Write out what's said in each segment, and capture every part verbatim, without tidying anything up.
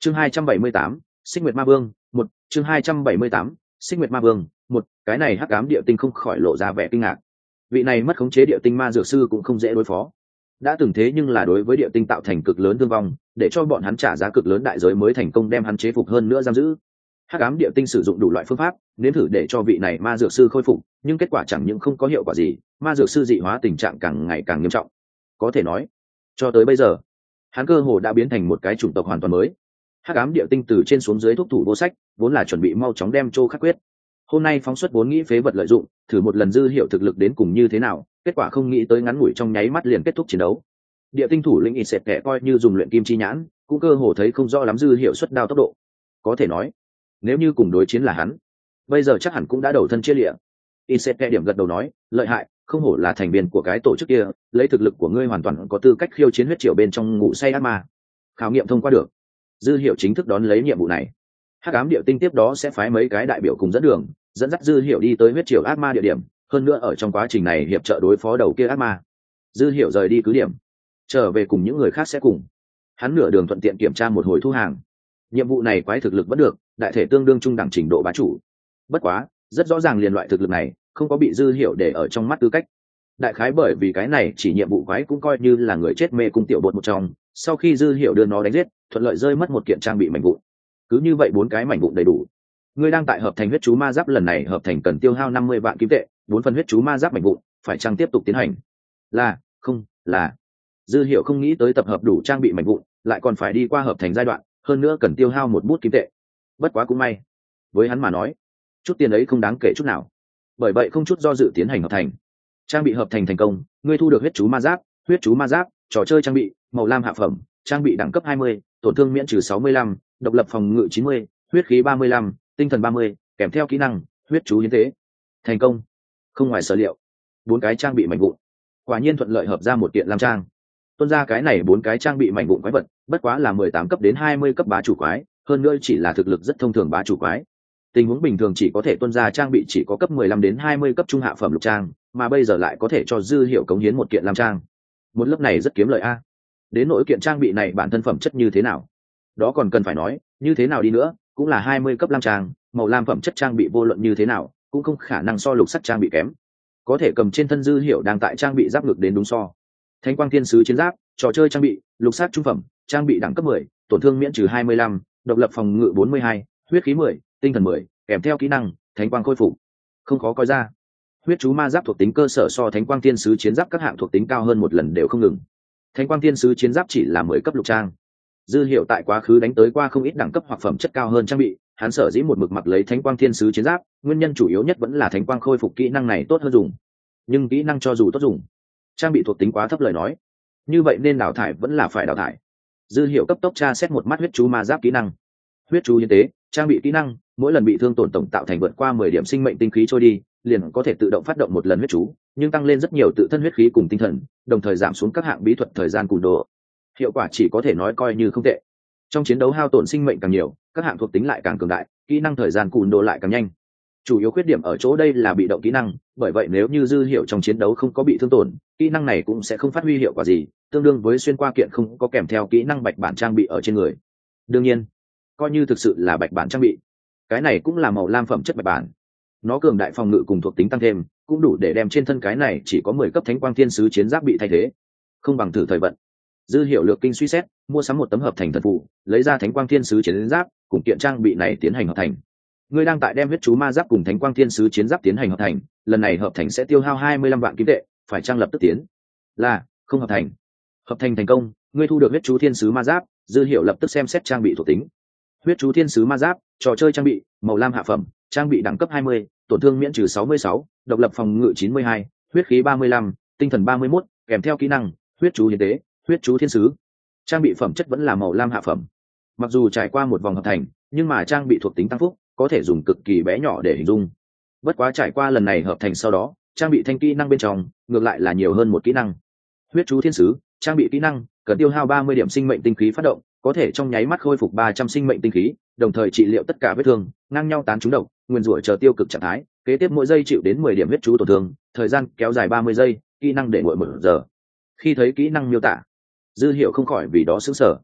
chương hai trăm bảy mươi tám, Xích Nguyệt Ma Vương một chương hai trăm bảy mươi tám, Xích Nguyệt Ma Vương một cái này hắc ám địa tinh không khỏi lộ ra vẻ kinh ngạc. Vị này mất khống chế địa tinh ma dược sư cũng không dễ đối phó, đã từng thế nhưng là đối với địa tinh tạo thành cực lớn thương vong, để cho bọn hắn trả giá cực lớn đại giới mới thành công đem hắn chế phục hơn nữa giam giữ. Hắc ám địa tinh sử dụng đủ loại phương pháp nếm thử để cho vị này ma dược sư khôi phục, nhưng kết quả chẳng những không có hiệu quả gì, ma dược sư dị hóa tình trạng càng ngày càng nghiêm trọng. Có thể nói cho tới bây giờ hắn cơ hồ đã biến thành một cái chủng tộc hoàn toàn mới. Hắc ám địa tinh từ trên xuống dưới thúc thủ vô sách, vốn là chuẩn bị mau chóng đem Châu khắc quyết. Hôm nay phóng xuất vốn nghĩ phế vật lợi dụng, thử một lần dư hiệu thực lực đến cùng như thế nào, kết quả không nghĩ tới ngắn ngủi trong nháy mắt liền kết thúc chiến đấu. Địa tinh thủ lĩnh ít sệt kẻ coi như dùng luyện kim chi nhãn, cũng cơ hồ thấy không rõ lắm dư hiệu xuất đao tốc độ. Có thể nói, nếu như cùng đối chiến là hắn, bây giờ chắc hẳn cũng đã đầu thân chia lịa. Ít sệt kẻ điểm gật đầu nói, lợi hại, không hổ là thành viên của cái tổ chức kia, lấy thực lực của ngươi hoàn toàn có tư cách khiêu chiến huyết triều bên trong ngủ say ác ma. Khảo nghiệm thông qua được, dư hiệu chính thức đón lấy nhiệm vụ này. Hắc ám địa tinh tiếp đó sẽ phái mấy cái đại biểu cùng dẫn đường, dẫn dắt dư hiệu đi tới huyết triều ác ma địa điểm, hơn nữa ở trong quá trình này hiệp trợ đối phó đầu kia ác ma. Dư hiệu rời đi cứ điểm, trở về cùng những người khác sẽ cùng hắn nửa đường thuận tiện kiểm tra một hồi thu hàng. Nhiệm vụ này quái thực lực vẫn được, đại thể tương đương trung đẳng trình độ bá chủ. Bất quá rất rõ ràng liền loại thực lực này không có bị dư hiệu để ở trong mắt tư cách. Đại khái bởi vì cái này chỉ nhiệm vụ quái cũng coi như là người chết mê cung tiểu bột một trong, sau khi dư hiệu đưa nó đánh giết, thuận lợi rơi mất một kiện trang bị mảnh vụn. Cứ như vậy bốn cái mảnh vụn đầy đủ. Ngươi đang tại hợp thành huyết chú ma giáp, lần này hợp thành cần tiêu hao năm mươi vạn kim tệ, bốn phần huyết chú ma giáp mảnh vụn, phải chăng tiếp tục tiến hành? Là, không, là. Dư hiệu không nghĩ tới tập hợp đủ trang bị mảnh vụn, lại còn phải đi qua hợp thành giai đoạn, hơn nữa cần tiêu hao một bút kim tệ. Bất quá cũng may, với hắn mà nói, chút tiền ấy không đáng kể chút nào. Bởi vậy không chút do dự tiến hành hợp thành. Trang bị hợp thành thành công, ngươi thu được huyết chú ma giáp, huyết chú ma giáp, trò chơi trang bị, màu lam hạ phẩm, trang bị đẳng cấp hai mươi, tổn thương miễn trừ sáu mươi lăm, độc lập phòng ngự chín mươi, huyết khí ba mươi lăm, tinh thần ba mươi, kèm theo kỹ năng huyết chú hiến tế. Thành công. Không ngoài sở liệu, bốn cái trang bị mảnh vụn quả nhiên thuận lợi hợp ra một kiện lam trang. Tuân ra cái này bốn cái trang bị mảnh vụn quái vật bất quá là mười tám cấp đến hai mươi cấp bá chủ quái, hơn nữa chỉ là thực lực rất thông thường bá chủ quái. Tình huống bình thường chỉ có thể tuân ra trang bị chỉ có cấp mười lăm đến hai mươi cấp trung hạ phẩm lục trang, mà bây giờ lại có thể cho dư hiệu cống hiến một kiện lam trang. Một lớp này rất kiếm lợi a. Đến nỗi kiện trang bị này bản thân phẩm chất như thế nào, đó còn cần phải nói, như thế nào đi nữa cũng là hai mươi cấp lam trang, màu lam phẩm chất trang bị vô luận như thế nào cũng không khả năng so lục sắt trang bị kém. Có thể cầm trên thân dư hiệu đang tại trang bị giáp ngực đến đúng so. Thánh quang thiên sứ chiến giáp, trò chơi trang bị, lục sát trung phẩm, trang bị đẳng cấp mười, tổn thương miễn trừ hai mươi lăm, độc lập phòng ngự bốn mươi hai, huyết khí mười, tinh thần mười, kèm theo kỹ năng thánh quang khôi phục. Không khó coi ra, huyết chú ma giáp thuộc tính cơ sở so thánh quang thiên sứ chiến giáp các hạng thuộc tính cao hơn một lần đều không ngừng. Thánh quang thiên sứ chiến giáp chỉ là mười cấp lục trang. Dư hiệu tại quá khứ đánh tới qua không ít đẳng cấp hoặc phẩm chất cao hơn trang bị, hắn sở dĩ một mực mặc lấy thánh quang thiên sứ chiến giáp, nguyên nhân chủ yếu nhất vẫn là thánh quang khôi phục kỹ năng này tốt hơn dùng. Nhưng kỹ năng cho dù tốt dùng, trang bị thuộc tính quá thấp lời nói, như vậy nên đào thải vẫn là phải đào thải. Dư hiệu cấp tốc tra xét một mắt huyết chú ma giáp kỹ năng. Huyết chú hiến tế, trang bị kỹ năng, mỗi lần bị thương tổn tổng tạo thành vượt qua mười điểm sinh mệnh tinh khí trôi đi, liền có thể tự động phát động một lần huyết chú, nhưng tăng lên rất nhiều tự thân huyết khí cùng tinh thần, đồng thời giảm xuống các hạng bí thuật thời gian cùn đồ. Hiệu quả chỉ có thể nói coi như không tệ. Trong chiến đấu hao tổn sinh mệnh càng nhiều, các hạng thuộc tính lại càng cường đại, kỹ năng thời gian cùn đồ lại càng nhanh. Chủ yếu khuyết điểm ở chỗ đây là bị động kỹ năng, bởi vậy nếu như dư hiệu trong chiến đấu không có bị thương tổn, kỹ năng này cũng sẽ không phát huy hiệu quả gì, tương đương với xuyên qua kiện không có kèm theo kỹ năng bạch bản trang bị ở trên người. Đương nhiên, coi như thực sự là bạch bản trang bị, cái này cũng là màu lam phẩm chất bạch bản, nó cường đại phòng ngự cùng thuộc tính tăng thêm, cũng đủ để đem trên thân cái này chỉ có mười cấp thánh quang thiên sứ chiến giáp bị thay thế. Không bằng thử thời vận. Dư hiệu lược kinh suy xét, mua sắm một tấm hợp thành thần phù, lấy ra thánh quang thiên sứ chiến giáp cùng kiện trang bị này tiến hành hợp thành. Ngươi đang tại đem huyết chú ma giáp cùng thánh quang thiên sứ chiến giáp tiến hành hợp thành, lần này hợp thành sẽ tiêu hao hai mươi lăm vạn kim tệ, phải trang lập tức tiến. Là, không hợp thành. Hợp thành thành công, ngươi thu được huyết chú thiên sứ ma giáp. Dư hiệu lập tức xem xét trang bị thuộc tính. Huyết chú thiên sứ ma giáp, trò chơi trang bị, màu lam hạ phẩm, trang bị đẳng cấp hai mươi, tổn thương miễn trừ sáu mươi sáu, độc lập phòng ngự chín mươi hai, huyết khí ba mươi lăm, tinh thần ba mươi mốt, kèm theo kỹ năng huyết chú hiến tế, huyết chú thiên sứ. Trang bị phẩm chất vẫn là màu lam hạ phẩm. Mặc dù trải qua một vòng hợp thành, nhưng mà trang bị thuộc tính tăng phúc có thể dùng cực kỳ bé nhỏ để hình dung. Bất quá trải qua lần này hợp thành sau đó, trang bị thanh kỹ năng bên trong ngược lại là nhiều hơn một kỹ năng. Huyết chú thiên sứ, trang bị kỹ năng cần tiêu hao ba mươi điểm sinh mệnh tinh khí phát động, có thể trong nháy mắt khôi phục ba trăm sinh mệnh tinh khí, đồng thời trị liệu tất cả vết thương, ngang nhau tán trúng độc, nguyên rủa chờ tiêu cực trạng thái, kế tiếp mỗi giây chịu đến mười điểm huyết chú tổn thương, thời gian kéo dài ba mươi giây, kỹ năng để nguội một giờ. Khi thấy kỹ năng miêu tả, Dư Hiệu không khỏi vì đó sửng sở.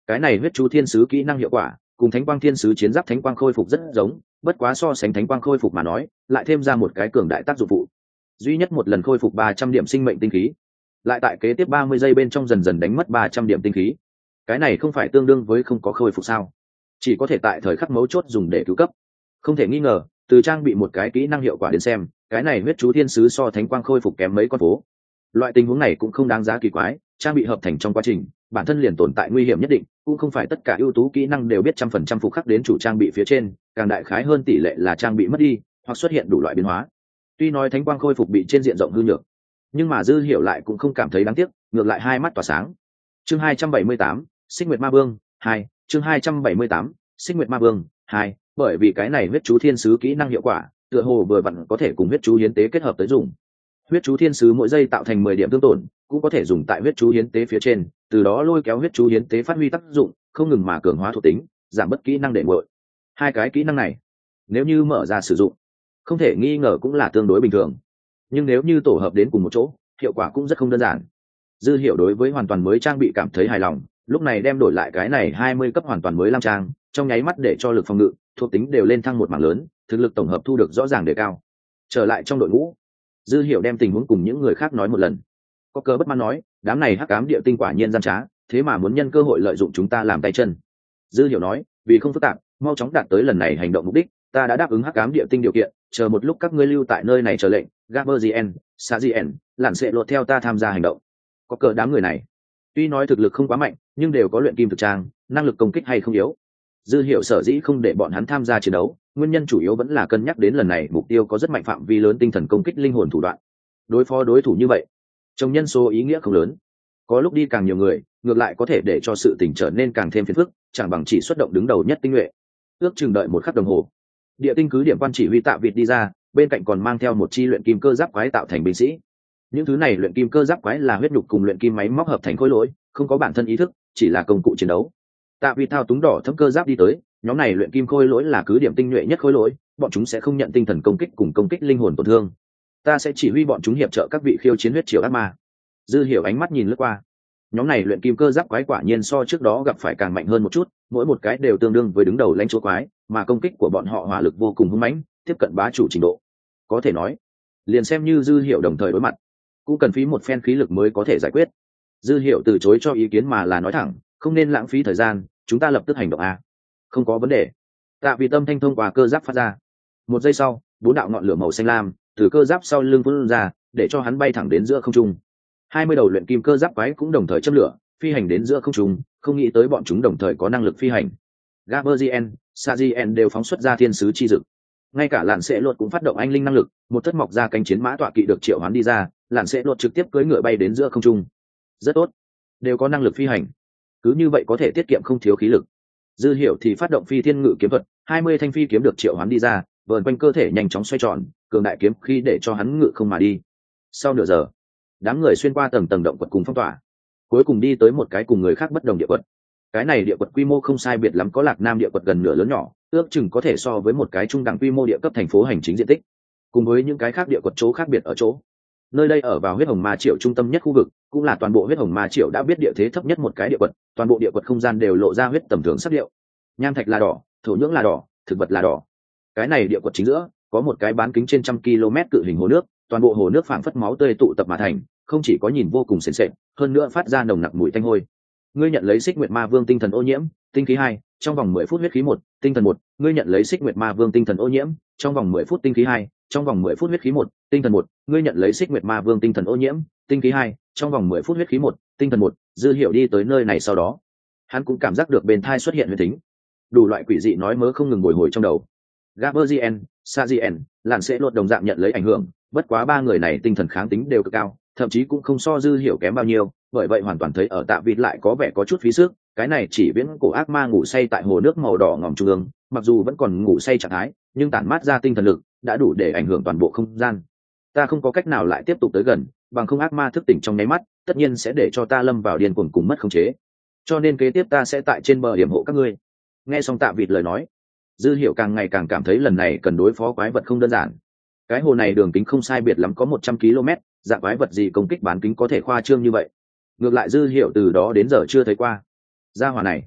Cái này huyết chú thiên sứ kỹ năng hiệu quả cùng thánh quang thiên sứ chiến giáp thánh quang khôi phục rất giống, bất quá so sánh thánh quang khôi phục mà nói lại thêm ra một cái cường đại tác dụng phụ, duy nhất một lần khôi phục ba trăm điểm sinh mệnh tinh khí, lại tại kế tiếp ba mươi giây bên trong dần dần đánh mất ba trăm điểm tinh khí. Cái này không phải tương đương với không có khôi phục sao? Chỉ có thể tại thời khắc mấu chốt dùng để cứu cấp. Không thể nghi ngờ, từ trang bị một cái kỹ năng hiệu quả đến xem, cái này huyết chú thiên sứ so thánh quang khôi phục kém mấy con phố. Loại tình huống này cũng không đáng giá kỳ quái, trang bị hợp thành trong quá trình bản thân liền tồn tại nguy hiểm nhất định, cũng không phải tất cả ưu tú kỹ năng đều biết trăm phần trăm phục khắc đến chủ trang bị phía trên, càng đại khái hơn tỷ lệ là trang bị mất đi hoặc xuất hiện đủ loại biến hóa. Tuy nói thánh quang khôi phục bị trên diện rộng hư nhược, nhưng mà Dư Hiểu lại cũng không cảm thấy đáng tiếc, ngược lại hai mắt tỏa sáng. Chương hai trăm bảy mươi tám, Xích Nguyệt Ma Vương hai, chương hai trăm bảy mươi tám, Xích Nguyệt Ma Vương hai, bởi vì cái này huyết chú thiên sứ kỹ năng hiệu quả, tựa hồ vừa vặn có thể cùng huyết chú hiến tế kết hợp tới dùng. Huyết chú thiên sứ mỗi giây tạo thành mười điểm thương tổn, cũng có thể dùng tại huyết chú hiến tế phía trên, từ đó lôi kéo huyết chú hiến tế phát huy tác dụng, không ngừng mà cường hóa thuộc tính, giảm bất kỹ năng để nguội. Hai cái kỹ năng này, nếu như mở ra sử dụng, không thể nghi ngờ cũng là tương đối bình thường. Nhưng nếu như tổ hợp đến cùng một chỗ, hiệu quả cũng rất không đơn giản. Dư Hiểu đối với hoàn toàn mới trang bị cảm thấy hài lòng, lúc này đem đổi lại cái này hai mươi cấp hoàn toàn mới lam trang, trong nháy mắt để cho lực phòng ngự, thuộc tính đều lên thăng một mảng lớn, thực lực tổng hợp thu được rõ ràng đề cao. Trở lại trong đội ngũ, Dư Hiểu đem tình huống cùng những người khác nói một lần. Có cơ bất mãn nói, đám này hắc ám địa tinh quả nhiên gian trá, thế mà muốn nhân cơ hội lợi dụng chúng ta làm tay chân. Dư Hiểu nói, vì không phức tạp, mau chóng đạt tới lần này hành động mục đích, ta đã đáp ứng hắc ám địa tinh điều kiện, chờ một lúc các ngươi lưu tại nơi này chờ lệnh, Gaberzien, Sajien, lặn sẽ lột theo ta tham gia hành động. Có cờ đám người này, tuy nói thực lực không quá mạnh, nhưng đều có luyện kim thực trang, năng lực công kích hay không yếu. Dư Hiểu sở dĩ không để bọn hắn tham gia chiến đấu, nguyên nhân chủ yếu vẫn là cân nhắc đến lần này mục tiêu có rất mạnh phạm vi lớn tinh thần công kích linh hồn thủ đoạn. Đối phó đối thủ như vậy, trong nhân số ý nghĩa không lớn. Có lúc đi càng nhiều người, ngược lại có thể để cho sự tình trở nên càng thêm phiền phức, chẳng bằng chỉ xuất động đứng đầu nhất tinh nhuệ. Ước chừng đợi một khắc đồng hồ, địa tinh cứ điểm quan chỉ huy Tạ Vịt đi ra, bên cạnh còn mang theo một chi luyện kim cơ giáp quái tạo thành binh sĩ. Những thứ này luyện kim cơ giáp quái là huyết nhục cùng luyện kim máy móc hợp thành khối lỗi, không có bản thân ý thức, chỉ là công cụ chiến đấu. Tạ Vịt thao túng đỏ thâm cơ giáp đi tới, nhóm này luyện kim khối lỗi là cứ điểm tinh nhuệ nhất khối lỗi, bọn chúng sẽ không nhận tinh thần công kích cùng công kích linh hồn tổn thương. Ta sẽ chỉ huy bọn chúng hiệp trợ các vị khiêu chiến huyết triều ác ma. Dư Hiểu ánh mắt nhìn lướt qua, nhóm này luyện kim cơ giáp quái quả nhiên so trước đó gặp phải càng mạnh hơn một chút, mỗi một cái đều tương đương với đứng đầu lãnh chúa quái, mà công kích của bọn họ hỏa lực vô cùng hung mãnh, tiếp cận bá chủ trình độ. Có thể nói, liền xem như Dư Hiểu đồng thời đối mặt, cũng cần phí một phen khí lực mới có thể giải quyết. Dư Hiểu từ chối cho ý kiến mà là nói thẳng, không nên lãng phí thời gian, chúng ta lập tức hành động a. Không có vấn đề. Tạ Vì tâm thanh thông qua cơ giáp phát ra. Một giây sau, bốn đạo ngọn lửa màu xanh lam từ cơ giáp sau lưng phun ra, để cho hắn bay thẳng đến giữa không trung. Hai mươi đầu luyện kim cơ giáp quái cũng đồng thời châm lửa, phi hành đến giữa không trung, không nghĩ tới bọn chúng đồng thời có năng lực phi hành. Gaberzien, Sajien đều phóng xuất ra thiên sứ chi dực. Ngay cả lạn sẽ lột cũng phát động anh linh năng lực, một thất mọc ra cánh chiến mã tọa kỵ được triệu hoán đi ra, lạn sẽ lột trực tiếp cưỡi ngựa bay đến giữa không trung. Rất tốt, đều có năng lực phi hành, cứ như vậy có thể tiết kiệm không thiếu khí lực. Dư Hiểu thì phát động phi thiên ngự kiếm thuật, hai mươi thanh phi kiếm được triệu hoán đi ra, vờn quanh cơ thể nhanh chóng xoay tròn, cường đại kiếm khi để cho hắn ngự không mà đi. Sau nửa giờ, đám người xuyên qua tầng tầng động quật cùng phong tỏa, cuối cùng đi tới một cái cùng người khác bất đồng địa quật. Cái này địa quật quy mô không sai biệt lắm, có Lạc Nam địa quật gần nửa lớn nhỏ, ước chừng có thể so với một cái trung đẳng quy mô địa cấp thành phố hành chính diện tích. Cùng với những cái khác địa quật chỗ khác biệt ở chỗ, nơi đây ở vào huyết hồng ma triệu trung tâm nhất khu vực, cũng là toàn bộ huyết hồng ma triệu đã biết địa thế thấp nhất một cái địa quật, toàn bộ địa quật không gian đều lộ ra huyết tầm thường sắc điệu. Nham thạch là đỏ, thổ nhưỡng là đỏ, thực vật là đỏ. Cái này địa quật chính giữa có một cái bán kính trên trăm km cự hình hồ nước, toàn bộ hồ nước phảng phất máu tươi tụ tập mà thành, không chỉ có nhìn vô cùng sền sệt, hơn nữa phát ra nồng nặc mùi tanh hôi. Ngươi nhận lấy Xích Nguyệt Ma Vương tinh thần ô nhiễm, tinh khí hai, trong vòng mười phút huyết khí một, tinh thần một. Ngươi nhận lấy Xích Nguyệt Ma Vương tinh thần ô nhiễm, trong vòng mười phút tinh khí hai, trong vòng mười phút huyết khí một, tinh thần một. Ngươi nhận lấy Xích Nguyệt Ma Vương tinh thần ô nhiễm, tinh khí hai, trong vòng mười phút huyết khí một, tinh thần một. Dư Hiểu đi tới nơi này sau đó, hắn cũng cảm giác được bên thai xuất hiện huyết tính, đủ loại quỷ dị nói mớ không ngừng bồi hồi trong đầu. Gaberzien, Sajien, làn sẽ lột đồng dạng nhận lấy ảnh hưởng, bất quá ba người này tinh thần kháng tính đều cực cao, thậm chí cũng không so Dư Hiểu kém bao nhiêu, bởi vậy hoàn toàn thấy ở Tạ Vịt lại có vẻ có chút phí sức. Cái này chỉ viễn cổ ác ma ngủ say tại hồ nước màu đỏ ngòm trung ương, mặc dù vẫn còn ngủ say trạng thái, nhưng tản mát ra tinh thần lực đã đủ để ảnh hưởng toàn bộ không gian. Ta không có cách nào lại tiếp tục tới gần, bằng không ác ma thức tỉnh trong nháy mắt, tất nhiên sẽ để cho ta lâm vào điên cuồng cùng mất khống chế. Cho nên kế tiếp ta sẽ tại trên bờ yểm hộ các ngươi. Nghe xong Tạ Vịt lời nói, Dư Hiểu càng ngày càng cảm thấy lần này cần đối phó quái vật không đơn giản. Cái hồ này đường kính không sai biệt lắm có một trăm ki lô mét, dạng quái vật gì công kích bán kính có thể khoa trương như vậy. Ngược lại Dư Hiểu từ đó đến giờ chưa thấy qua. Gia hỏa này,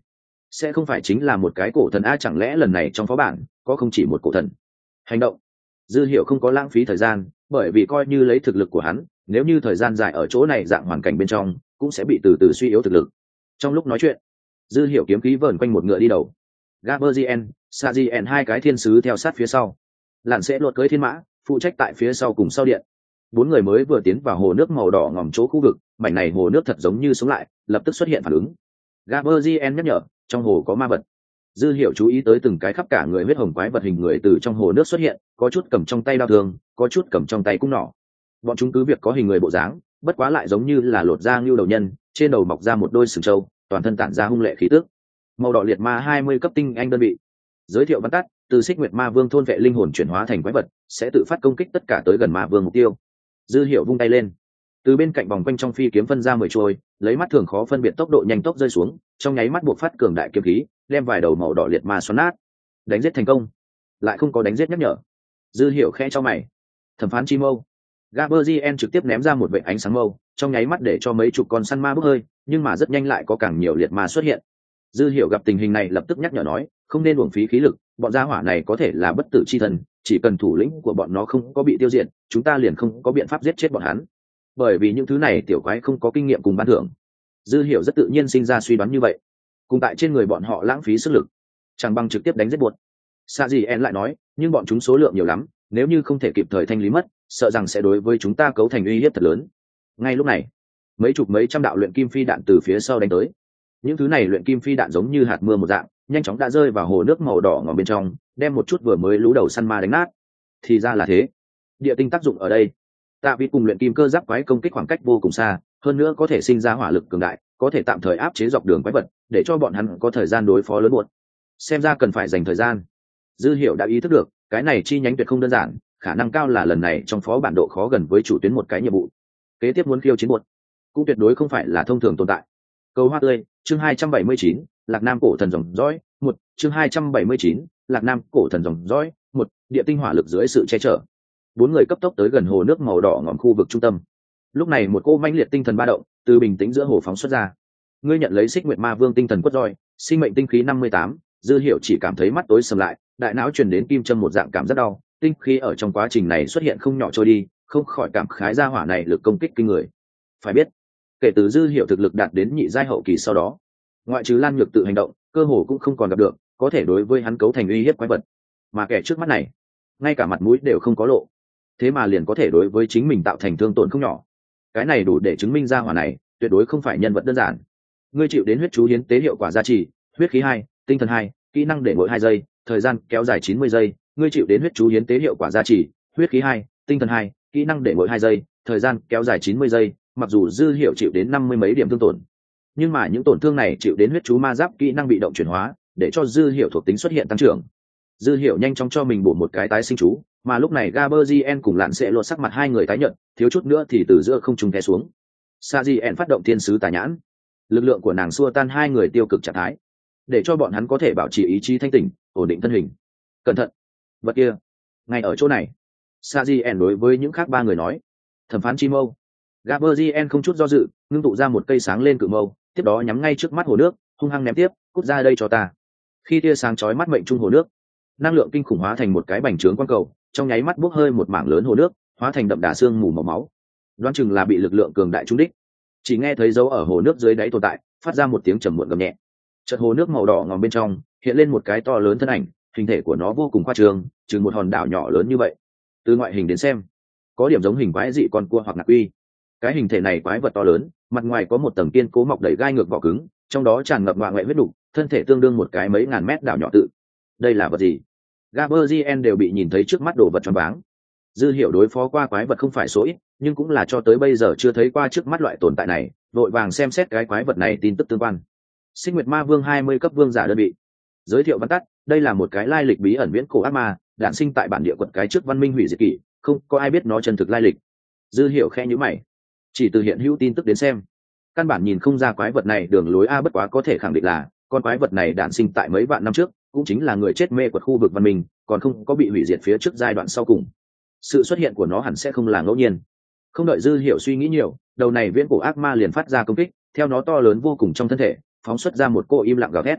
sẽ không phải chính là một cái cổ thần a? Chẳng lẽ lần này trong phó bản có không chỉ một cổ thần? Hành động. Dư Hiểu không có lãng phí thời gian, bởi vì coi như lấy thực lực của hắn, nếu như thời gian dài ở chỗ này dạng hoàn cảnh bên trong cũng sẽ bị từ từ suy yếu thực lực. Trong lúc nói chuyện, Dư Hiểu kiếm khí vờn quanh một ngựa đi đầu, Gaberzien, Sajien hai cái thiên sứ theo sát phía sau, lặn sẽ luật cưới thiên mã phụ trách tại phía sau cùng sau điện. Bốn người mới vừa tiến vào hồ nước màu đỏ ngòm chỗ khu vực, mảnh này hồ nước thật giống như sống lại, lập tức xuất hiện phản ứng. Gaberzien nhắc nhở, trong hồ có ma vật. Dư Hiểu chú ý tới từng cái khắp cả người huyết hồng quái vật hình người từ trong hồ nước xuất hiện, có chút cầm trong tay đao thương, có chút cầm trong tay cung nỏ. Bọn chúng cứ việc có hình người bộ dáng, bất quá lại giống như là lột da ngưu đầu nhân, trên đầu mọc ra một đôi sừng trâu, toàn thân tản ra hung lệ khí tức. Màu đỏ liệt ma hai mươi cấp tinh anh đơn vị. Giới thiệu văn tắt, từ Xích Nguyệt Ma Vương thôn vệ linh hồn chuyển hóa thành quái vật, sẽ tự phát công kích tất cả tới gần Ma Vương mục tiêu. Dư Hiểu vung tay lên, từ bên cạnh vòng quanh trong phi kiếm phân ra mười trôi, lấy mắt thường khó phân biệt tốc độ nhanh tốc rơi xuống, trong nháy mắt buộc phát cường đại kiếm khí, đem vài đầu màu đỏ liệt ma xoắn nát. Đánh giết thành công, lại không có đánh giết nhắc nhở. Dư Hiểu khẽ cho mày. Thẩm phán chi mâu. Gaberzien trực tiếp ném ra một vệt ánh sáng mâu, trong nháy mắt để cho mấy chục con săn ma bốc hơi, nhưng mà rất nhanh lại có càng nhiều liệt ma xuất hiện. Dư Hiểu gặp tình hình này lập tức nhắc nhở nói, không nên uổng phí khí lực, bọn gia hỏa này có thể là bất tử chi thần, chỉ cần thủ lĩnh của bọn nó không có bị tiêu diệt, chúng ta liền không có biện pháp giết chết bọn hắn. Bởi vì những thứ này tiểu quái không có kinh nghiệm cùng ban thưởng. Dư Hiểu rất tự nhiên sinh ra suy đoán như vậy. Cùng tại trên người bọn họ lãng phí sức lực, chẳng bằng trực tiếp đánh giết buột. Sajien lại nói, nhưng bọn chúng số lượng nhiều lắm, nếu như không thể kịp thời thanh lý mất, sợ rằng sẽ đối với chúng ta cấu thành uy hiếp thật lớn. Ngay lúc này, mấy chục mấy trăm đạo luyện kim phi đạn từ phía sau đánh tới. Những thứ này luyện kim phi đạn giống như hạt mưa một dạng, nhanh chóng đã rơi vào hồ nước màu đỏ ngòm bên trong, đem một chút vừa mới lú đầu săn ma đánh nát. Thì ra là thế, địa tinh tác dụng ở đây. Tạ Vịt cùng luyện kim cơ giáp quái công kích khoảng cách vô cùng xa, hơn nữa có thể sinh ra hỏa lực cường đại, có thể tạm thời áp chế dọc đường quái vật, để cho bọn hắn có thời gian đối phó lớn muộn. Xem ra cần phải dành thời gian. Dư Hiểu đã ý thức được, cái này chi nhánh tuyệt không đơn giản, khả năng cao là lần này trong phó bản độ khó gần với chủ tuyến một cái nhiệm vụ. Kế tiếp muốn khiêu chiến muộn, cũng tuyệt đối không phải là thông thường tồn tại. Câu hoa tươi, chương hai trăm bảy mươi chín, Lạc Nam cổ thần dòng dõi, một, chương hai trăm bảy mươi chín, Lạc Nam cổ thần dòng dõi, một, địa tinh hỏa lực dưới sự che chở. Bốn người cấp tốc tới gần hồ nước màu đỏ ngòm khu vực trung tâm. Lúc này một cô mãnh liệt tinh thần ba động từ bình tĩnh giữa hồ phóng xuất ra. Ngươi nhận lấy Xích Nguyệt Ma Vương tinh thần quất roi, sinh mệnh tinh khí năm mươi tám. Dư Hiểu chỉ cảm thấy mắt tối sầm lại, đại não truyền đến kim châm một dạng cảm rất đau, tinh khí ở trong quá trình này xuất hiện không nhỏ trôi đi, không khỏi cảm khái ra hỏa này lực công kích kinh người. Phải biết, kể từ Dư Hiểu thực lực đạt đến nhị giai hậu kỳ sau đó, ngoại trừ Lan Nhược tự hành động, cơ hồ cũng không còn gặp được có thể đối với hắn cấu thành uy hiếp quái vật. Mà kẻ trước mắt này, ngay cả mặt mũi đều không có lộ, thế mà liền có thể đối với chính mình tạo thành thương tổn không nhỏ. Cái này đủ để chứng minh ra hỏa này tuyệt đối không phải nhân vật đơn giản. Ngươi chịu đến huyết chú hiến tế hiệu quả gia trì, huyết khí hai, tinh thần hai, kỹ năng để mỗi hai giây, thời gian kéo dài chín mươi giây. Ngươi chịu đến huyết chú hiến tế hiệu quả gia trì, huyết khí hai, tinh thần hai, kỹ năng để mỗi hai giây, thời gian kéo dài chín mươi giây. Mặc dù Dư Hiểu chịu đến năm mươi mấy điểm thương tổn, nhưng mà những tổn thương này chịu đến huyết chú ma giáp kỹ năng bị động chuyển hóa, để cho Dư Hiểu thuộc tính xuất hiện tăng trưởng. Dư Hiểu nhanh chóng cho mình bổ một cái tái sinh chú, mà lúc này Gaberzien cùng Lạn sẽ lột sắc mặt hai người tái nhợt, thiếu chút nữa thì từ giữa không trung té xuống. Sajien phát động thiên sứ tà nhãn, lực lượng của nàng xua tan hai người tiêu cực trạng thái, để cho bọn hắn có thể bảo trì ý chí thanh tỉnh, ổn định thân hình. Cẩn thận, vật kia, ngay ở chỗ này. Sajien đối với những khác ba người nói. Thẩm phán chi mâu. Gaberzien không chút do dự, ngưng tụ ra một cây sáng lên cự mâu, tiếp đó nhắm ngay trước mắt hồ nước, hung hăng ném tiếp, cút ra đây cho ta. Khi tia sáng chói mắt mệnh trung hồ nước, năng lượng kinh khủng hóa thành một cái bành trướng quang cầu, trong nháy mắt bốc hơi một mảng lớn hồ nước, hóa thành đậm đà xương mù màu máu. Đoán chừng là bị lực lượng cường đại trúng đích. Chỉ nghe thấy dấu ở hồ nước dưới đáy tồn tại, phát ra một tiếng trầm muộn gầm nhẹ. Chợt hồ nước màu đỏ ngòm bên trong hiện lên một cái to lớn thân ảnh, hình thể của nó vô cùng khoa trương, chừng một hòn đảo nhỏ lớn như vậy. Từ ngoại hình đến xem, có điểm giống hình quái dị con cua hoặc nạc uy. Cái hình thể này quái vật to lớn, mặt ngoài có một tầng kiên cố mọc đầy gai ngược vỏ cứng, trong đó tràn ngập ngoại ngoại huyết đục, thân thể tương đương một cái mấy ngàn mét đảo nhỏ tự. Đây là vật gì? Gaberzien đều bị nhìn thấy trước mắt đồ vật choáng váng. Dư Hiểu đối phó qua quái vật không phải số ít, nhưng cũng là cho tới bây giờ chưa thấy qua trước mắt loại tồn tại này, vội vàng xem xét cái quái vật này tin tức tương quan. Xích Nguyệt Ma Vương hai mươi cấp vương giả đơn vị. Giới thiệu văn tắt, đây là một cái lai lịch bí ẩn viễn cổ ác ma, đản sinh tại bản địa quật cái trước văn minh hủy diệt kỷ, không có ai biết nó chân thực lai lịch. Dư Hiểu khẽ nhíu mày, chỉ từ hiện hữu tin tức đến xem, căn bản nhìn không ra quái vật này đường lối a, bất quá có thể khẳng định là con quái vật này đản sinh tại mấy vạn năm trước, cũng chính là người chết mê quật khu vực văn minh, còn không có bị hủy diệt phía trước giai đoạn sau cùng. Sự xuất hiện của nó hẳn sẽ không là ngẫu nhiên. Không đợi Dư Hiểu suy nghĩ nhiều, đầu này viễn cổ ác ma liền phát ra công kích, theo nó to lớn vô cùng trong thân thể phóng xuất ra một cô im lặng gào thét.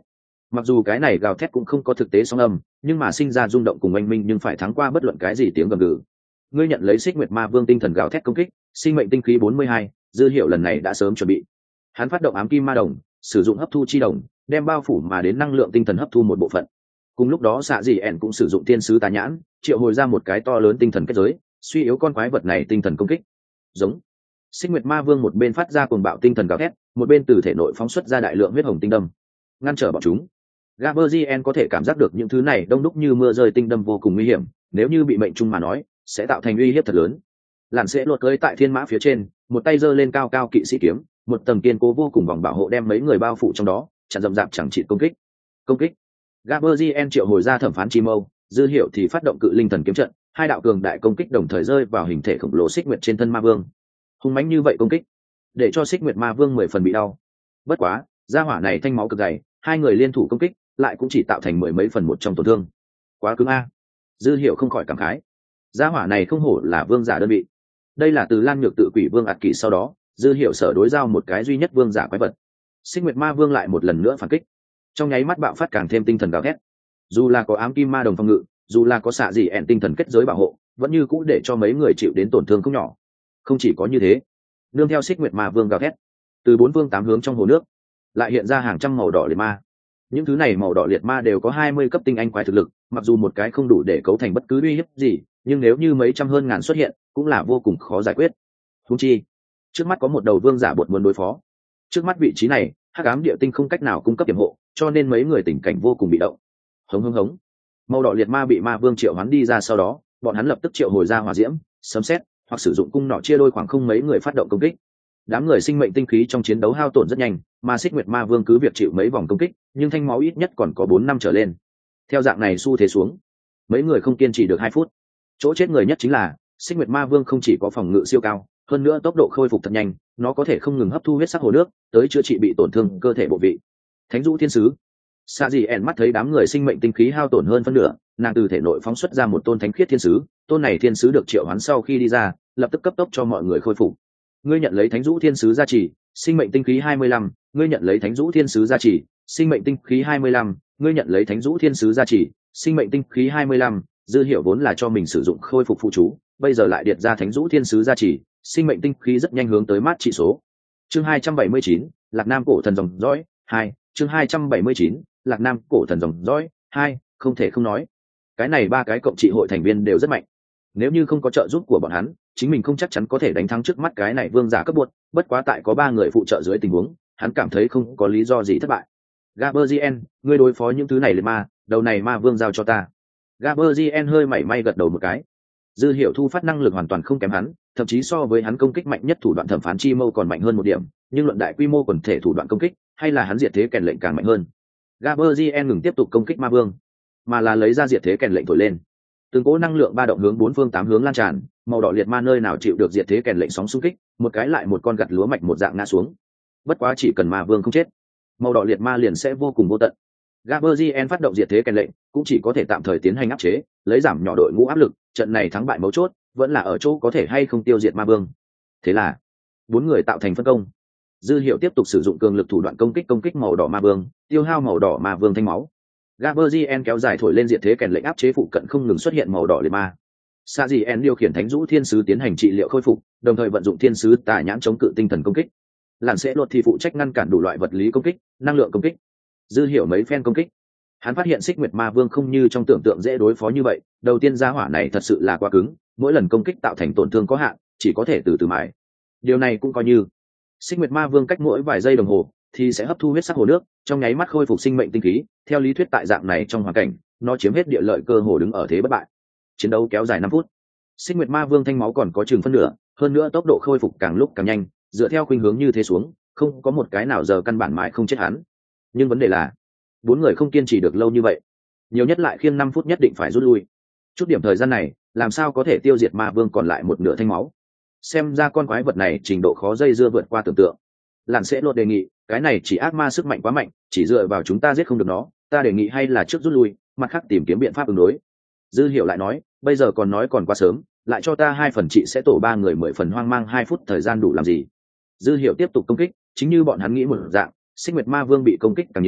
Mặc dù cái này gào thét cũng không có thực tế song âm, nhưng mà sinh ra rung động cùng oanh minh nhưng phải thắng qua bất luận cái gì tiếng gầm gừ. Ngươi nhận lấy Xích Nguyệt Ma Vương tinh thần gào thét công kích, sinh mệnh tinh khí bốn mươi hai, Dư Hiểu lần này đã sớm chuẩn bị. Hắn phát động ám kim ma đồng, sử dụng hấp thu chi đồng, đem bao phủ mà đến năng lượng tinh thần hấp thu một bộ phận. Cùng lúc đó Xạ Dị ẻn cũng sử dụng thiên sứ tà nhãn, triệu hồi ra một cái to lớn tinh thần kết giới, suy yếu con quái vật này tinh thần công kích. Giống. Xích Nguyệt Ma Vương một bên phát ra cuồng bạo tinh thần gào thét, một bên từ thể nội phóng xuất ra đại lượng huyết hồng tinh đâm, ngăn trở bọn chúng. Gaberzien có thể cảm giác được những thứ này đông đúc như mưa rơi tinh đâm vô cùng nguy hiểm, nếu như bị mệnh trung mà nói, sẽ tạo thành uy hiếp thật lớn. Lặn sẽ lột cưỡi tại thiên mã phía trên, một tay giơ lên cao cao kỵ sĩ kiếm, một tầng kiên cố vô cùng vòng bảo hộ đem mấy người bao phủ trong đó, chặn rậm rạp chẳng trị công kích. Công kích. Gaberzien triệu hồi ra thẩm phán chi mâu, Dư Hiểu thì phát động cự linh thần kiếm trận, hai đạo cường đại công kích đồng thời rơi vào hình thể khổng lồ Xích Nguyệt trên thân ma vương. Hung mãnh như vậy công kích, để cho Xích Nguyệt ma vương mười phần bị đau. Bất quá, gia hỏa này thanh máu cực dày, hai người liên thủ công kích, lại cũng chỉ tạo thành mười mấy phần một trong tổn thương. Quá cứng a. Dư Hiểu không khỏi cảm khái. Gia hỏa này không hổ là vương giả đơn vị. Đây là từ Lan Nhược tự quỷ vương ạt kỷ sau đó, Dư Hiểu sở đối giao một cái duy nhất vương giả quái vật. Xích Nguyệt ma vương lại một lần nữa phản kích, trong nháy mắt bạo phát càng thêm tinh thần gào thét. Dù là có ám kim ma đồng phòng ngự, dù là có xạ dị ẻn tinh thần kết giới bảo hộ, vẫn như cũ để cho mấy người chịu đến tổn thương không nhỏ. Không chỉ có như thế, nương theo Xích Nguyệt ma vương gào thét, từ bốn phương tám hướng trong hồ nước lại hiện ra hàng trăm màu đỏ liệt ma. Những thứ này màu đỏ liệt ma đều có hai mươi cấp tinh anh quái thực lực, mặc dù một cái không đủ để cấu thành bất cứ uy hiếp gì, nhưng nếu như mấy trăm hơn ngàn xuất hiện, cũng là vô cùng khó giải quyết. Huống chi, trước mắt có một đầu vương giả bột muốn đối phó. Trước mắt vị trí này, hắc ám địa tinh không cách nào cung cấp điểm hộ, cho nên mấy người tình cảnh vô cùng bị động. Hống hống hống. Màu đỏ liệt ma bị ma vương triệu hoán đi ra sau đó, bọn hắn lập tức triệu hồi ra hỏa diễm, sấm sét, hoặc sử dụng cung nỏ chia đôi khoảng không mấy người phát động công kích. Đám người sinh mệnh tinh khí trong chiến đấu hao tổn rất nhanh, mà Xích Nguyệt ma vương cứ việc chịu mấy vòng công kích, nhưng thanh máu ít nhất còn có bốn năm trở lên. Theo dạng này xu thế xuống, mấy người không kiên trì được hai phút. Chỗ chết người nhất chính là Xích Nguyệt ma vương không chỉ có phòng ngự siêu cao, hơn nữa tốc độ khôi phục thật nhanh, nó có thể không ngừng hấp thu huyết sắc hồ nước, tới chữa trị bị tổn thương cơ thể bộ vị. Thánh Dụ Thiên Sứ. Sa Dị ẻn mắt thấy đám người sinh mệnh tinh khí hao tổn hơn phân nửa, nàng từ thể nội phóng xuất ra một tôn thánh khiết thiên sứ, tôn này thiên sứ được triệu hoán sau khi đi ra, lập tức cấp tốc cho mọi người khôi phục. Ngươi nhận lấy Thánh Dụ Thiên Sứ gia trì, sinh mệnh tinh khí hai mươi lăm, ngươi nhận lấy Thánh Dụ Thiên Sứ gia trì, sinh mệnh tinh khí hai mươi lăm, ngươi nhận lấy Thánh Dụ Thiên Sứ gia trì, sinh mệnh tinh khí hai mươi lăm. Dư Hiểu vốn là cho mình sử dụng khôi phục phụ chú, bây giờ lại điệt ra Thánh Dụ Thiên Sứ gia trì, sinh mệnh tinh khí rất nhanh hướng tới mát trị số. Chương hai trăm bảy mươi chín, Lạc Nam cổ thần dòng dõi hai, chương hai trăm bảy mươi chín, Lạc Nam cổ thần dòng dõi hai, không thể không nói, cái này ba cái cộng trị hội thành viên đều rất mạnh. Nếu như không có trợ giúp của bọn hắn, chính mình không chắc chắn có thể đánh thắng trước mắt cái này vương giả cấp bột, bất quá tại có ba người phụ trợ dưới tình huống, hắn cảm thấy không có lý do gì thất bại. Gaberzien, ngươi đối phó những thứ này liệt ma, đầu này ma vương giao cho ta. Gaberzien hơi mảy may gật đầu một cái. Dư Hiểu thu phát năng lực hoàn toàn không kém hắn, thậm chí so với hắn công kích mạnh nhất thủ đoạn thẩm phán chi mâu còn mạnh hơn một điểm, nhưng luận đại quy mô quần thể thủ đoạn công kích, hay là hắn diệt thế kèn lệnh càng mạnh hơn. Gaberzien ngừng tiếp tục công kích ma vương, mà là lấy ra diệt thế kèn lệnh thổi lên. Từng cỗ năng lượng ba động hướng bốn phương tám hướng lan tràn, màu đỏ liệt ma nơi nào chịu được diệt thế kèn lệnh sóng xung kích, một cái lại một con gặt lúa mạch một dạng ngã xuống. Bất quá chỉ cần ma vương không chết, màu đỏ liệt ma liền sẽ vô cùng vô tận. Gaberzien phát động diệt thế kèn lệnh, cũng chỉ có thể tạm thời tiến hành áp chế, lấy giảm nhỏ đội ngũ áp lực, trận này thắng bại mấu chốt vẫn là ở chỗ có thể hay không tiêu diệt ma vương. Thế là, bốn người tạo thành phân công. Dư Hiểu tiếp tục sử dụng cường lực thủ đoạn công kích công kích màu đỏ ma vương, tiêu hao màu đỏ ma vương thanh máu. Gaberzien kéo dài thổi lên diệt thế kèn lệnh áp chế phụ cận không ngừng xuất hiện màu đỏ liệt ma. Sa Dị ẻn điều khiển Thánh Dụ Thiên Sứ tiến hành trị liệu khôi phục, đồng thời vận dụng Thiên Sứ tà nhãn chống cự tinh thần công kích. Lặn sẽ luật thì phụ trách ngăn cản đủ loại vật lý công kích, năng lượng công kích. Dư Hiểu mấy phen công kích, hắn phát hiện Xích Nguyệt ma vương không như trong tưởng tượng dễ đối phó như vậy. Đầu tiên gia hỏa này thật sự là quá cứng, mỗi lần công kích tạo thành tổn thương có hạn, chỉ có thể từ từ mài. Điều này cũng coi như Xích Nguyệt ma vương cách mỗi vài giây đồng hồ thì sẽ hấp thu huyết sắc hồ nước, trong nháy mắt khôi phục sinh mệnh tinh khí. Theo lý thuyết tại dạng này trong hoàn cảnh, nó chiếm hết địa lợi cơ hồ đứng ở thế bất bại. Chiến đấu kéo dài năm phút, Xích Nguyệt ma vương thanh máu còn có chừng phân nửa, hơn nữa tốc độ khôi phục càng lúc càng nhanh, dựa theo khuynh hướng như thế xuống, không có một cái nào giờ căn bản mãi không chết hắn. Nhưng vấn đề là, bốn người không kiên trì được lâu như vậy, nhiều nhất lại khiêng năm phút nhất định phải rút lui. Chút điểm thời gian này, làm sao có thể tiêu diệt ma vương còn lại một nửa thanh máu? Xem ra con quái vật này trình độ khó dây dưa vượt qua tưởng tượng. Lặn sẽ lột đề nghị, cái này chỉ ác ma sức mạnh quá mạnh, chỉ dựa vào chúng ta giết không được nó, ta đề nghị hay là trước rút lui, mặt khác tìm kiếm biện pháp ứng đối. Dư Hiểu lại nói, bây giờ còn nói còn quá sớm, lại cho ta hai phần chị sẽ tổ ba người mười phần hoang mang hai phút thời gian đủ làm gì? Dư Hiểu tiếp tục công kích, chính như bọn hắn nghĩ một dạng, Xích Nguyệt ma vương bị công kích càng nhiều,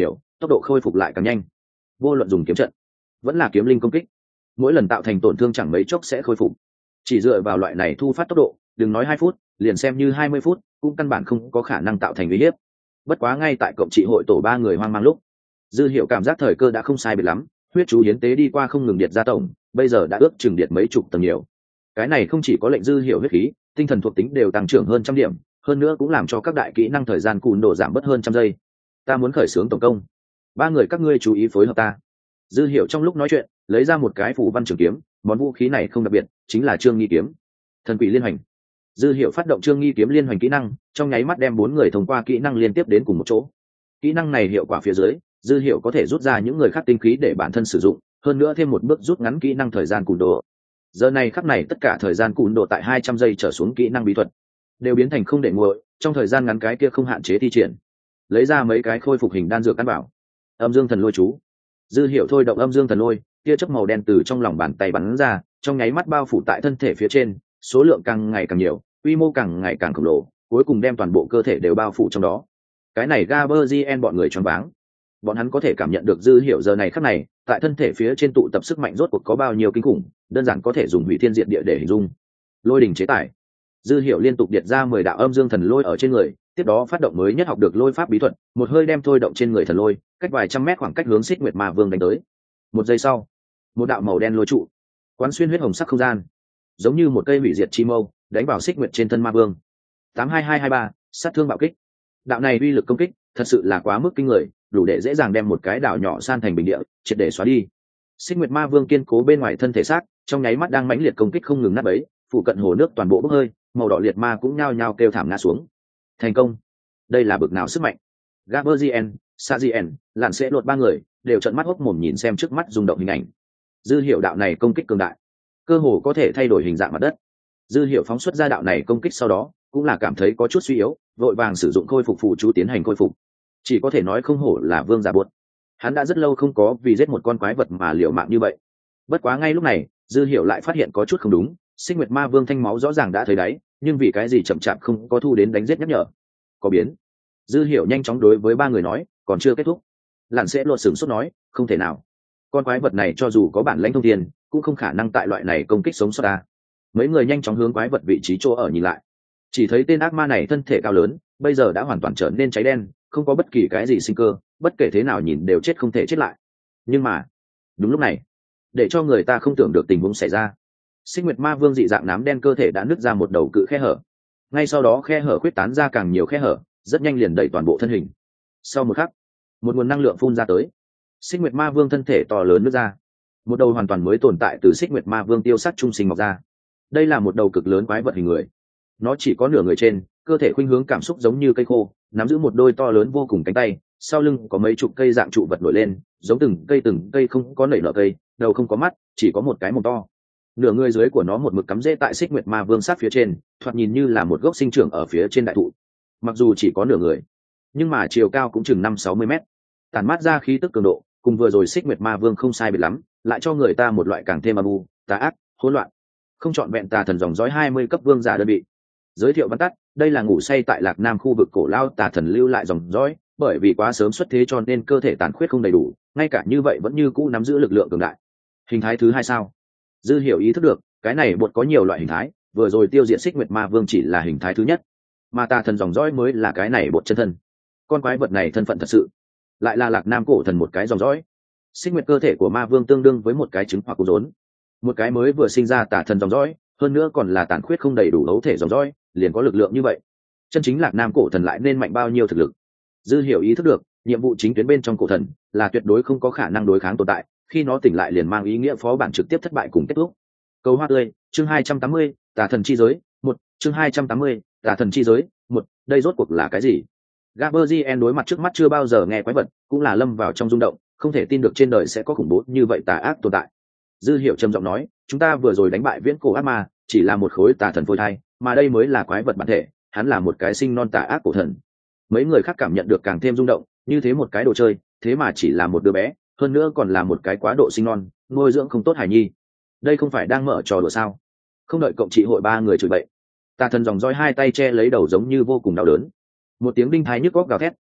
tốc độ khôi phục lại càng nhanh. Vô luận dùng kiếm trận vẫn là kiếm linh công kích, mỗi lần tạo thành tổn thương chẳng mấy chốc sẽ khôi phục. Chỉ dựa vào loại này thu phát tốc độ, đừng nói hai phút, liền xem như hai mươi phút cũng căn bản không có khả năng tạo thành uy hiếp. Bất quá ngay tại cộng trị hội tổ ba người hoang mang lúc, Dư Hiểu cảm giác thời cơ đã không sai biệt lắm, huyết chú hiến tế đi qua không ngừng điệt ra tổng, bây giờ đã ước chừng điệt mấy chục tầng nhiều. Cái này không chỉ có lệnh Dư Hiểu huyết khí, tinh thần thuộc tính đều tăng trưởng hơn trăm điểm, hơn nữa cũng làm cho các đại kỹ năng thời gian cùn độ giảm bớt hơn trăm giây. Ta muốn khởi xướng tổng công, ba người các ngươi chú ý phối hợp ta. Dư Hiểu trong lúc nói chuyện, lấy ra một cái phù văn trường kiếm, món vũ khí này không đặc biệt, chính là Trương Nghi kiếm. Thần quỷ liên hành. Dư Hiểu phát động Trương Nghi kiếm liên hành kỹ năng, trong nháy mắt đem bốn người thông qua kỹ năng liên tiếp đến cùng một chỗ. Kỹ năng này hiệu quả phía dưới, Dư Hiểu có thể rút ra những người khác tinh khí để bản thân sử dụng, hơn nữa thêm một bước rút ngắn kỹ năng thời gian cùn độ. Giờ này khắc này tất cả thời gian cùn độ tại hai trăm giây trở xuống kỹ năng bí thuật đều biến thành không để nguội, trong thời gian ngắn cái kia không hạn chế thi triển. Lấy ra mấy cái khôi phục hình đan dược căn bảo. Âm Dương Thần Lôi chú. Dư Hiểu thôi động Âm Dương Thần Lôi, tia chớp màu đen từ trong lòng bàn tay bắn ra, trong nháy mắt bao phủ tại thân thể phía trên, số lượng càng ngày càng nhiều, quy mô càng ngày càng khổng lồ, cuối cùng đem toàn bộ cơ thể đều bao phủ trong đó. Cái này Gaberzien bọn người choáng váng. Bọn hắn có thể cảm nhận được Dư Hiểu giờ này khắc này, tại thân thể phía trên tụ tập sức mạnh rốt cuộc có bao nhiêu kinh khủng, đơn giản có thể dùng hủy thiên diệt địa để hình dung. Lôi đỉnh chế tải. Dư Hiểu liên tục điệt ra mười đạo Âm Dương Thần Lôi ở trên người, tiếp đó phát động mới nhất học được lôi pháp bí thuật, một hơi đem thôi động trên người thần lôi, cách vài trăm mét khoảng cách hướng Xích Nguyệt Ma Vương đánh tới. Một giây sau, một đạo màu đen lôi trụ quán xuyên huyết hồng sắc không gian, giống như một cây hủy diệt chi mâu, đánh vào Xích Nguyệt trên thân Ma Vương. tám hai hai hai ba, sát thương bạo kích. Đạo này uy lực công kích thật sự là quá mức kinh người, đủ để dễ dàng đem một cái đảo nhỏ san thành bình địa, triệt để xóa đi. Xích Nguyệt Ma Vương kiên cố bên ngoài thân thể xác, trong nháy mắt đang mãnh liệt công kích không ngừng nát bấy, phụ cận hồ nước toàn bộ bốc hơi, màu đỏ liệt ma cũng nhao nhao kêu thảm ngã xuống. Thành công. Đây là bực nào sức mạnh. Gaberzien, Sajien, lạn sẽ lột ba người đều trợn mắt hốc mồm nhìn xem trước mắt rung động hình ảnh. Dư Hiểu đạo này công kích cường đại, cơ hồ có thể thay đổi hình dạng mặt đất. Dư Hiểu phóng xuất ra đạo này công kích sau đó, cũng là cảm thấy có chút suy yếu, vội vàng sử dụng khôi phục phụ chú tiến hành khôi phục. Chỉ có thể nói không hổ là vương giả buột. Hắn đã rất lâu không có vì giết một con quái vật mà liều mạng như vậy. Bất quá ngay lúc này, Dư Hiểu lại phát hiện có chút không đúng, Xích Nguyệt Ma Vương thanh máu rõ ràng đã thấy đáy, nhưng vì cái gì chậm chạp không có thu đến đánh giết nhắc nhở. Có biến. Dư Hiểu nhanh chóng đối với ba người nói, còn chưa kết thúc. Lạn sẽ lột sừng sốt nói, không thể nào. Con quái vật này cho dù có bản lãnh thông thiên, cũng không khả năng tại loại này công kích sống sót ta. Mấy người nhanh chóng hướng quái vật vị trí chỗ ở nhìn lại, chỉ thấy tên ác ma này thân thể cao lớn, bây giờ đã hoàn toàn trở nên cháy đen, không có bất kỳ cái gì sinh cơ, bất kể thế nào nhìn đều chết không thể chết lại. Nhưng mà đúng lúc này, để cho người ta không tưởng được tình huống xảy ra, Xích Nguyệt Ma Vương dị dạng nám đen cơ thể đã nứt ra một đầu cự khe hở, ngay sau đó khe hở khuyết tán ra càng nhiều khe hở, rất nhanh liền đẩy toàn bộ thân hình. Sau một khắc, một nguồn năng lượng phun ra tới, Xích Nguyệt Ma Vương thân thể to lớn nứt ra, một đầu hoàn toàn mới tồn tại từ Xích Nguyệt Ma Vương tiêu sát trung sinh mọc ra. Đây là một đầu cực lớn quái vật hình người, nó chỉ có nửa người trên, cơ thể khuynh hướng cảm xúc giống như cây khô, nắm giữ một đôi to lớn vô cùng cánh tay, sau lưng có mấy chục cây dạng trụ vật nổi lên, giống từng cây từng cây không có nảy nở cây, đầu không có mắt, chỉ có một cái mồm to. Nửa người dưới của nó một mực cắm rễ tại Xích Nguyệt Ma Vương sát phía trên, thoạt nhìn như là một gốc sinh trưởng ở phía trên đại thụ. Mặc dù chỉ có nửa người, nhưng mà chiều cao cũng chừng năm sáu mươi mét, tản mát ra khí tức cường độ, cùng vừa rồi Xích Nguyệt Ma Vương không sai biệt lắm, lại cho người ta một loại càng thêm âm u, tà ác, hỗn loạn, không chọn vẹn tà thần dòng dõi hai mươi cấp vương giả đơn vị. Giới thiệu văn tắt, đây là ngủ say tại Lạc Nam khu vực cổ lao tà thần lưu lại dòng dõi, bởi vì quá sớm xuất thế cho nên cơ thể tàn khuyết không đầy đủ, ngay cả như vậy vẫn như cũ nắm giữ lực lượng cường đại. Hình thái thứ hai sao? Dư Hiểu ý thức được, cái này bột có nhiều loại hình thái, vừa rồi tiêu diệt Xích Nguyệt Ma Vương chỉ là hình thái thứ nhất, mà tà thần dòng dõi mới là cái này bột chân thân. Con quái vật này thân phận thật sự, lại là Lạc Nam cổ thần một cái dòng dõi. Xích Nguyệt cơ thể của Ma Vương tương đương với một cái trứng hoặc củ rốn, một cái mới vừa sinh ra tà thần dòng dõi, hơn nữa còn là tàn khuyết không đầy đủ ấu thể dòng dõi, liền có lực lượng như vậy. Chân chính Lạc Nam cổ thần lại nên mạnh bao nhiêu thực lực? Dư Hiểu ý thức được, nhiệm vụ chính tuyến bên trong cổ thần là tuyệt đối không có khả năng đối kháng tồn tại, khi nó tỉnh lại liền mang ý nghĩa phó bản trực tiếp thất bại cùng kết thúc. Câu hoa tươi, chương hai trăm tám mươi, tà thần chi giới, một, chương hai trăm tám mươi, tà thần chi giới, một, đây rốt cuộc là cái gì? Gaberzien đối mặt trước mắt chưa bao giờ nghe quái vật, cũng là lâm vào trong rung động, không thể tin được trên đời sẽ có khủng bố như vậy tà ác tồn tại. Dư Hiểu trầm giọng nói, chúng ta vừa rồi đánh bại viễn cổ ác ma, chỉ là một khối tà thần phôi thai, mà đây mới là quái vật bản thể, hắn là một cái sinh non tà ác cổ thần. Mấy người khác cảm nhận được càng thêm rung động, như thế một cái đồ chơi, thế mà chỉ là một đứa bé, hơn nữa còn là một cái quá độ sinh non, nuôi dưỡng không tốt hài nhi. Đây không phải đang mở trò đùa sao? Không đợi cộng trị hội ba người chửi bậy, tà thần dòng roi hai tay che lấy đầu giống như vô cùng đau đớn. Một tiếng đinh thái nhức góc gào thét,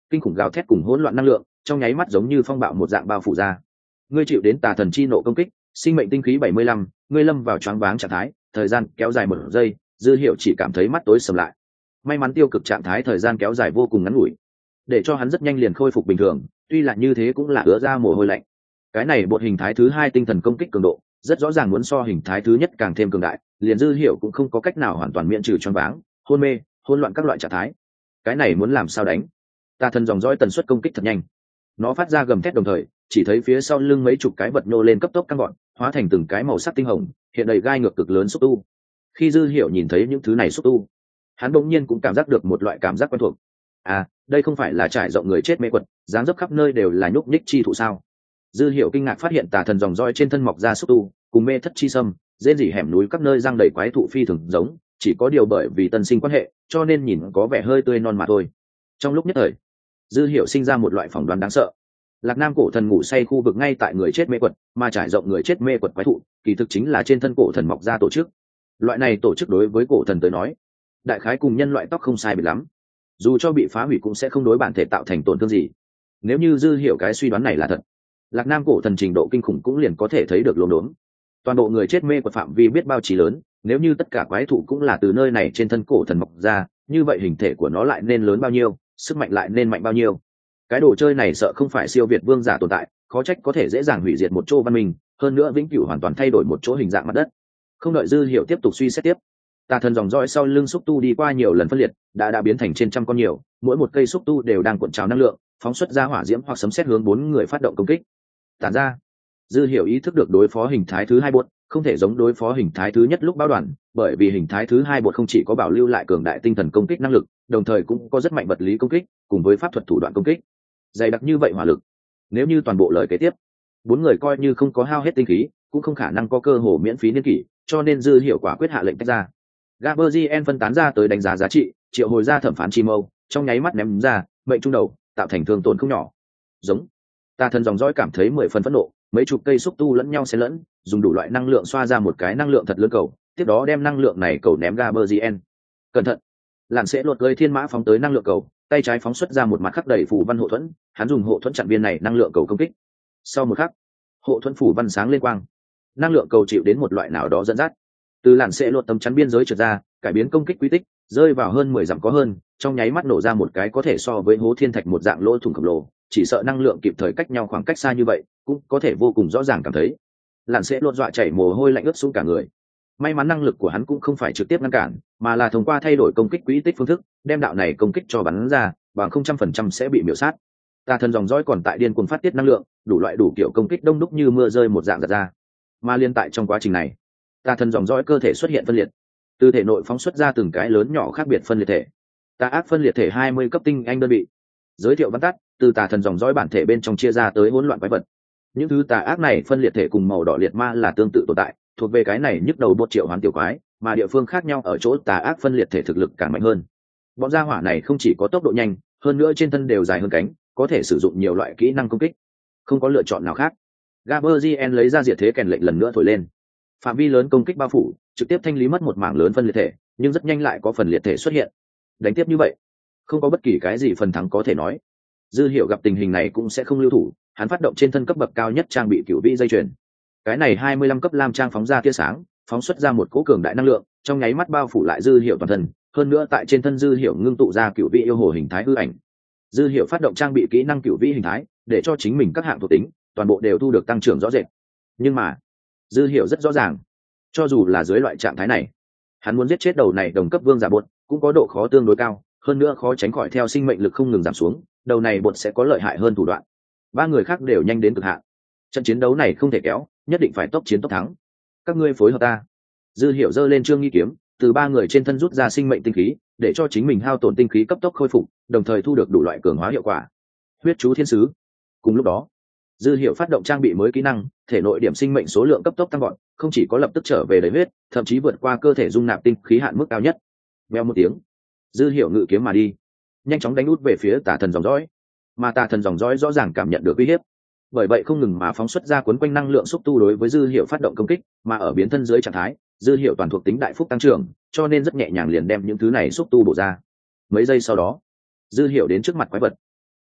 kinh khủng gào thét cùng hỗn loạn năng lượng trong nháy mắt giống như phong bạo một dạng bao phủ ra. Ngươi chịu đến tà thần chi nộ công kích, sinh mệnh tinh khí bảy mươi lăm, ngươi lâm vào choáng váng trạng thái, thời gian kéo dài một giây, Dư Hiểu chỉ cảm thấy mắt tối sầm lại. May mắn tiêu cực trạng thái thời gian kéo dài vô cùng ngắn ngủi, để cho hắn rất nhanh liền khôi phục bình thường, tuy là như thế cũng là ứa ra mồ hôi lạnh. Cái này bột hình thái thứ hai tinh thần công kích cường độ, rất rõ ràng muốn so hình thái thứ nhất càng thêm cường đại, liền Dư Hiểu cũng không có cách nào hoàn toàn miễn trừ choáng váng, hôn mê, hỗn loạn các loại trạng thái. Cái này muốn làm sao đánh? Tà thần dòng dõi tần suất công kích thật nhanh, nó phát ra gầm thét đồng thời, chỉ thấy phía sau lưng mấy chục cái vật nhô lên cấp tốc căng gọn, hóa thành từng cái màu sắc tinh hồng, hiện đầy gai ngược cực lớn xúc tu. Khi Dư Hiểu nhìn thấy những thứ này xúc tu, hắn bỗng nhiên cũng cảm giác được một loại cảm giác quen thuộc. À, đây không phải là trải rộng người chết mê quật, dáng dấp khắp nơi đều là nhúc nhích chi thụ sao? Dư Hiểu kinh ngạc phát hiện tà thần dòng dõi trên thân mọc ra xúc tu, cùng mê thất chi sâm, rên rỉ hẻm núi các nơi răng đầy quái thụ phi thường giống, chỉ có điều bởi vì tân sinh quan hệ, cho nên nhìn có vẻ hơi tươi non mà thôi. Trong lúc nhất thời, Dư Hiểu sinh ra một loại phỏng đoán đáng sợ. Lạc Nam cổ thần ngủ say khu vực ngay tại người chết mê quật, mà trải rộng người chết mê quật quái thụ, kỳ thực chính là trên thân cổ thần mọc ra tổ chức. Loại này tổ chức đối với cổ thần tới nói, đại khái cùng nhân loại tóc không sai biệt lắm, dù cho bị phá hủy cũng sẽ không đối bản thể tạo thành tổn thương gì. Nếu như Dư Hiểu cái suy đoán này là thật, Lạc Nam cổ thần trình độ kinh khủng cũng liền có thể thấy được lốm đốm. Toàn bộ người chết mê quật phạm vi biết bao trí lớn, nếu như tất cả quái thụ cũng là từ nơi này trên thân cổ thần mọc ra, như vậy hình thể của nó lại nên lớn bao nhiêu, sức mạnh lại nên mạnh bao nhiêu. Cái đồ chơi này sợ không phải siêu việt vương giả tồn tại, khó trách có thể dễ dàng hủy diệt một chỗ văn minh, hơn nữa vĩnh cửu hoàn toàn thay đổi một chỗ hình dạng mặt đất. Không đợi Dư Hiểu tiếp tục suy xét tiếp, tà thần dòng dõi sau lưng xúc tu đi qua nhiều lần phân liệt, đã đã biến thành trên trăm con nhiều, mỗi một cây xúc tu đều đang cuộn trào năng lượng, phóng xuất ra hỏa diễm hoặc sấm sét hướng bốn người phát động công kích. Tản ra, Dư Hiểu ý thức được đối phó hình thái thứ hai bột, không thể giống đối phó hình thái thứ nhất lúc báo đoàn, bởi vì hình thái thứ hai bột không chỉ có bảo lưu lại cường đại tinh thần công kích năng lực, đồng thời cũng có rất mạnh vật lý công kích, cùng với pháp thuật thủ đoạn công kích. Dày đặc như vậy hỏa lực, nếu như toàn bộ lời kế tiếp, bốn người coi như không có hao hết tinh khí, cũng không khả năng có cơ hội miễn phí niên kỷ, cho nên Dư Hiểu quả quyết hạ lệnh tách ra. Gaberzien phân tán ra tới đánh giá giá trị, triệu hồi ra thẩm phán chi mâu, trong nháy mắt ném ra, mệnh trung đầu, tạo thành thương tổn không nhỏ. Giống. Tà thần dòng dõi cảm thấy mười phần phẫn nộ, mấy chục cây xúc tu lẫn nhau xen lẫn, dùng đủ loại năng lượng xoa ra một cái năng lượng thật lớn cầu, tiếp đó đem năng lượng này cầu ném Gaberzien. Cẩn thận. Làn sẽ lột gây thiên mã phóng tới năng lượng cầu, tay trái phóng xuất ra một mặt khắc đầy phủ văn hộ thuẫn, hắn dùng hộ thuẫn chặn viên này năng lượng cầu công kích. Sau một khắc, hộ thuẫn phủ văn sáng lên quang, năng lượng cầu chịu đến một loại nào đó dẫn dắt, từ làn sẽ lột tấm chắn biên giới trượt ra, cải biến công kích quy tích, rơi vào hơn mười dặm có hơn, trong nháy mắt nổ ra một cái có thể so với hố thiên thạch một dạng lỗ thủng khổng lồ, chỉ sợ năng lượng kịp thời cách nhau khoảng cách xa như vậy, cũng có thể vô cùng rõ ràng cảm thấy. Làn sẽ lột dọa chảy mồ hôi lạnh ướt xuống cả người. May mắn năng lực của hắn cũng không phải trực tiếp ngăn cản, mà là thông qua thay đổi công kích quỹ tích phương thức, đem đạo này công kích cho bắn ra, bằng không trăm phần trăm sẽ bị miểu sát. Tà thần dòng dõi còn tại điên cuồng phát tiết năng lượng, đủ loại đủ kiểu công kích đông đúc như mưa rơi một dạng giật ra. Mà liên tại trong quá trình này, tà thần dòng dõi cơ thể xuất hiện phân liệt, từ thể nội phóng xuất ra từng cái lớn nhỏ khác biệt phân liệt thể. Tà ác phân liệt thể hai mươi cấp tinh anh đơn vị. Giới thiệu văn tắt, từ tà thần dòng dõi bản thể bên trong chia ra tới hỗn loạn quái vật. Những thứ tà ác này phân liệt thể cùng màu đỏ liệt ma là tương tự tồn tại, thuộc về cái này nhức đầu bột triệu hoán tiểu quái, mà địa phương khác nhau ở chỗ tà ác phân liệt thể thực lực càng mạnh hơn. Bọn gia hỏa này không chỉ có tốc độ nhanh, hơn nữa trên thân đều dài hơn cánh, có thể sử dụng nhiều loại kỹ năng công kích. Không có lựa chọn nào khác, Gaberzien lấy ra diệt thế kèn lệnh lần nữa thổi lên. Phạm vi lớn công kích bao phủ, trực tiếp thanh lý mất một mảng lớn phân liệt thể, nhưng rất nhanh lại có phần liệt thể xuất hiện. Đánh tiếp như vậy, không có bất kỳ cái gì phần thắng có thể nói. Dư Hiểu gặp tình hình này cũng sẽ không lưu thủ, hắn phát động trên thân cấp bậc cao nhất trang bị cửu vĩ dây chuyền. Cái này hai mươi lăm cấp lam trang phóng ra tia sáng, phóng xuất ra một cỗ cường đại năng lượng, trong nháy mắt bao phủ lại Dư Hiểu toàn thân, hơn nữa tại trên thân Dư Hiểu ngưng tụ ra cửu vĩ yêu hồ hình thái hư ảnh. Dư Hiểu phát động trang bị kỹ năng cửu vĩ hình thái, để cho chính mình các hạng thuộc tính toàn bộ đều thu được tăng trưởng rõ rệt. Nhưng mà, Dư Hiểu rất rõ ràng, cho dù là dưới loại trạng thái này, hắn muốn giết chết đầu này đồng cấp vương giả bột, cũng có độ khó tương đối cao, hơn nữa khó tránh khỏi theo sinh mệnh lực không ngừng giảm xuống, đầu này bột sẽ có lợi hại hơn thủ đoạn. Ba người khác đều nhanh đến cực hạn. Trận chiến đấu này không thể kéo, nhất định phải tốc chiến tốc thắng. Các ngươi phối hợp ta. Dư Hiểu giơ lên trương nghi kiếm, từ ba người trên thân rút ra sinh mệnh tinh khí, để cho chính mình hao tổn tinh khí cấp tốc khôi phục, đồng thời thu được đủ loại cường hóa hiệu quả. Huyết chú thiên sứ. Cùng lúc đó, Dư Hiểu phát động trang bị mới kỹ năng, thể nội điểm sinh mệnh số lượng cấp tốc tăng vọt, không chỉ có lập tức trở về đầy huyết, thậm chí vượt qua cơ thể dung nạp tinh khí hạn mức cao nhất. Vèo một tiếng, Dư Hiểu ngự kiếm mà đi, nhanh chóng đánh út về phía Tà thần dòng dõi. Mà Tà thần dòng dõi rõ ràng cảm nhận được uy hiếp, bởi vậy không ngừng mà phóng xuất ra cuốn quanh năng lượng xúc tu đối với Dư Hiểu phát động công kích, mà ở biến thân dưới trạng thái, Dư Hiểu toàn thuộc tính đại phúc tăng trưởng, cho nên rất nhẹ nhàng liền đem những thứ này xúc tu bổ ra. Mấy giây sau đó, Dư Hiểu đến trước mặt quái vật.